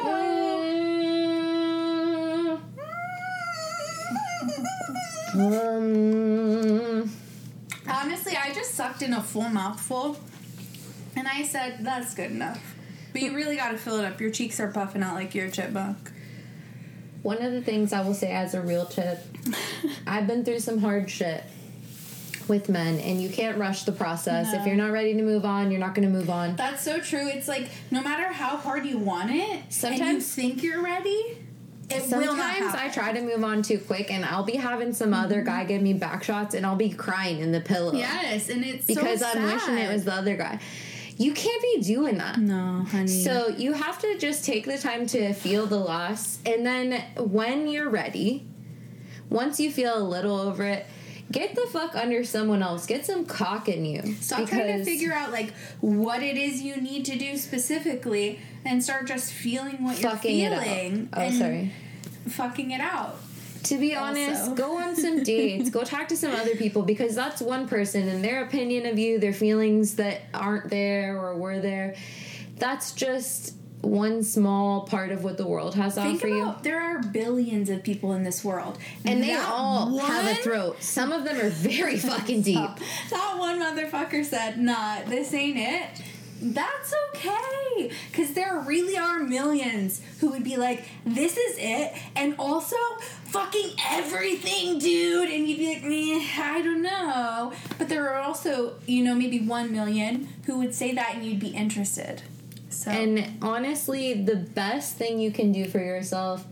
Speaker 1: Honestly, I just sucked in a full mouthful, and I said, that's good enough. But you really gotta fill it up. Your cheeks are puffing out like you're a chipmunk.
Speaker 2: One of the things I will say as a real tip, I've been through some hard shit with men, and you can't rush the process.
Speaker 1: No.
Speaker 2: If you're not ready to move on, you're not going to move on.
Speaker 1: That's so true. It's like, no matter how hard you want it, and you
Speaker 2: Sometimes-
Speaker 1: think you're ready, it will not
Speaker 2: Sometimes
Speaker 1: happen.
Speaker 2: I try to move on too quick, and I'll be having some other guy give me back shots, and I'll be crying in the pillow.
Speaker 1: Yes, and it's
Speaker 2: Because
Speaker 1: so
Speaker 2: I'm wishing it was the other guy. You can't be doing that.
Speaker 1: No, honey.
Speaker 2: So you have to just take the time to feel the loss, and then when you're ready, once you feel a little over it, get the fuck under someone else. Get some cock in you.
Speaker 1: Stop trying to figure out, like, what it is you need to do specifically, and start just feeling what you're
Speaker 2: fucking it
Speaker 1: feeling.
Speaker 2: out. Oh,
Speaker 1: and
Speaker 2: sorry.
Speaker 1: fucking it out.
Speaker 2: To be honest, go on some dates. Go talk to some other people, because that's one person and their opinion of you, their feelings that aren't there or were there. That's just one small part of what the world has to offer you.
Speaker 1: There are billions of people in this world.
Speaker 2: And they
Speaker 1: that
Speaker 2: all have a
Speaker 1: one-
Speaker 2: throat. Some of them are very fucking deep.
Speaker 1: That one motherfucker said, nah, this ain't it. That's okay. Because there really are millions who would be like, this is it. And also, fucking everything, dude. And you'd be like, I don't know. But there are also, maybe 1 million who would say that and you'd be interested. So.
Speaker 2: And honestly, the best thing you can do for yourself,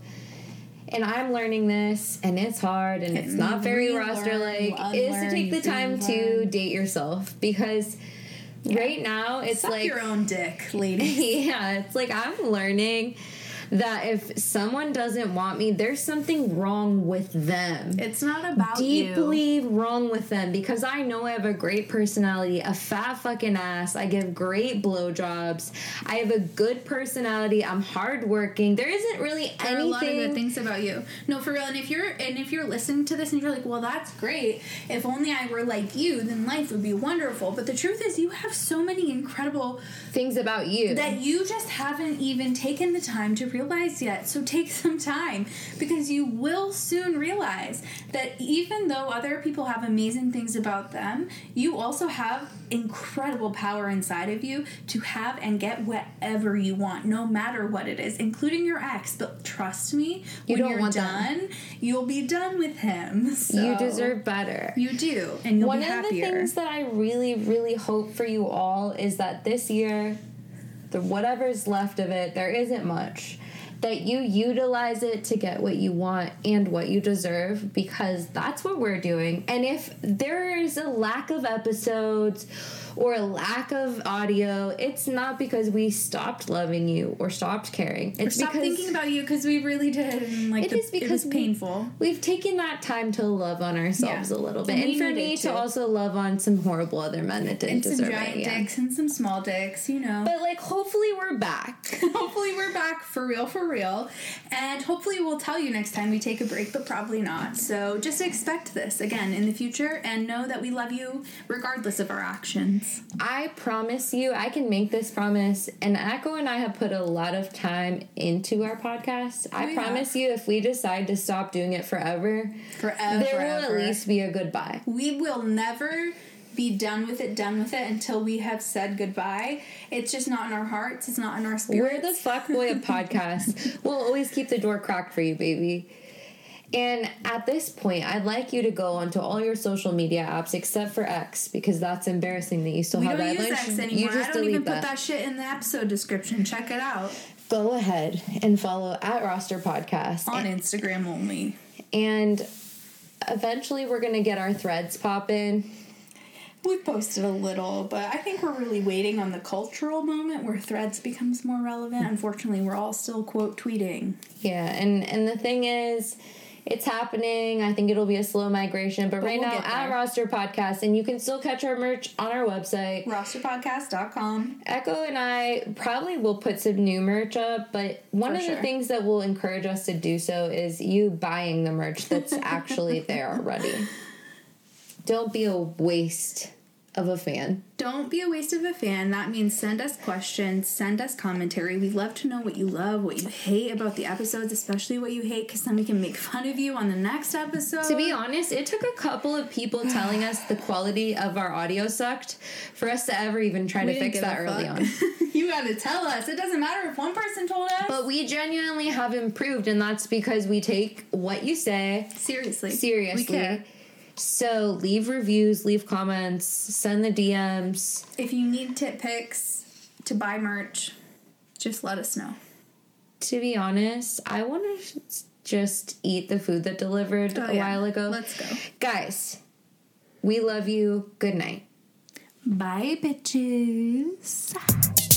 Speaker 2: and I'm learning this, and it's hard, and it's not very roster-like, is to take the time to date yourself. Because right now, it's
Speaker 1: Suck
Speaker 2: like...
Speaker 1: your own dick, lady.
Speaker 2: Yeah, it's like I'm learning that if someone doesn't want me, there's something wrong with them.
Speaker 1: It's not about
Speaker 2: Deeply wrong with them, because I know I have a great personality, a fat fucking ass. I give great blowjobs. I have a good personality. I'm hardworking. There isn't really
Speaker 1: There are a lot of good
Speaker 2: anything.
Speaker 1: things about you. No, for real. And if you're listening to this and you're like, well, that's great. If only I were like you, then life would be wonderful. But the truth is, you have so many incredible
Speaker 2: Things about you.
Speaker 1: that you just haven't even taken the time to realize yet. So take some time, because you will soon realize that even though other people have amazing things about them, you also have incredible power inside of you to have and get whatever you want, no matter what it is, including your ex. But trust me,
Speaker 2: You
Speaker 1: when
Speaker 2: don't
Speaker 1: you're
Speaker 2: want
Speaker 1: done,
Speaker 2: them.
Speaker 1: you'll be done with him. So
Speaker 2: You deserve better.
Speaker 1: You do, and you'll
Speaker 2: One
Speaker 1: be
Speaker 2: of the
Speaker 1: happier.
Speaker 2: things that I really, really hope for you all is that this year, whatever's left of it, there isn't much, that you utilize it to get what you want and what you deserve, because that's what we're doing. And if there is a lack of episodes or a lack of audio, it's not because we stopped loving you or stopped caring. It's
Speaker 1: Stop
Speaker 2: because
Speaker 1: thinking about you, because we really did. And
Speaker 2: it is
Speaker 1: it
Speaker 2: because
Speaker 1: was painful.
Speaker 2: We've taken that time to love on ourselves
Speaker 1: Yeah.
Speaker 2: a little bit,
Speaker 1: And
Speaker 2: and
Speaker 1: we
Speaker 2: for
Speaker 1: needed
Speaker 2: me to
Speaker 1: to.
Speaker 2: also love on some horrible other men that didn't
Speaker 1: And some
Speaker 2: deserve
Speaker 1: giant
Speaker 2: it. Yeah.
Speaker 1: dicks and some small dicks,
Speaker 2: But like, hopefully we're back.
Speaker 1: Hopefully we're back for real. And hopefully we'll tell you next time we take a break, but probably not. So just expect this again in the future, and know that we love you regardless of our actions.
Speaker 2: I promise you, I can make this promise, and Echo and I have put a lot of time into our podcast. I
Speaker 1: yeah.
Speaker 2: promise you, if we decide to stop doing it forever, there will at least be a goodbye.
Speaker 1: We will never be done with it until we have said goodbye. It's just not in our hearts. It's not in our spirits.
Speaker 2: We're the fuckboy of podcasts. We'll always keep the door cracked for you, baby. And at this point, I'd like you to go onto all your social media apps except for X, because that's embarrassing that you still
Speaker 1: We
Speaker 2: have
Speaker 1: don't
Speaker 2: that.
Speaker 1: use
Speaker 2: Like,
Speaker 1: X
Speaker 2: you
Speaker 1: anymore.
Speaker 2: just
Speaker 1: I don't
Speaker 2: delete
Speaker 1: even put that shit in the episode description. Check it out.
Speaker 2: Go ahead and follow at Roster Podcast.
Speaker 1: On Instagram only.
Speaker 2: And eventually we're going to get our threads popping.
Speaker 1: We've posted a little, but I think we're really waiting on the cultural moment where Threads becomes more relevant. Unfortunately, we're all still quote tweeting.
Speaker 2: Yeah, and the thing is, it's happening. I think it'll be a slow migration, but right
Speaker 1: we'll
Speaker 2: now
Speaker 1: get
Speaker 2: at
Speaker 1: there.
Speaker 2: Roster Podcast, and you can still catch our merch on our website.
Speaker 1: Rosterpodcast.com.
Speaker 2: Echo and I probably will put some new merch up, but one
Speaker 1: For
Speaker 2: of the
Speaker 1: sure.
Speaker 2: things that will encourage us to do so is you buying the merch that's actually there already. Don't be a waste of a fan.
Speaker 1: Don't be a waste of a fan. That means send us questions, send us commentary. We'd love to know what you love, what you hate about the episodes, especially what you hate, because then we can make fun of you on the next episode.
Speaker 2: To be honest, it took a couple of people telling us the quality of our audio sucked for us to ever even try
Speaker 1: We
Speaker 2: to
Speaker 1: didn't
Speaker 2: fix
Speaker 1: give
Speaker 2: that
Speaker 1: a
Speaker 2: early
Speaker 1: fuck.
Speaker 2: on.
Speaker 1: You gotta tell us. It doesn't matter if one person told us.
Speaker 2: But we genuinely have improved, and that's because we take what you say
Speaker 1: seriously.
Speaker 2: seriously.
Speaker 1: We care.
Speaker 2: So leave reviews, leave comments, send the DMs.
Speaker 1: If you need tip picks to buy merch, just let us know.
Speaker 2: To be honest, I want to just eat the food that delivered a while ago.
Speaker 1: Let's go.
Speaker 2: Guys, we love you. Good night.
Speaker 1: Bye, bitches.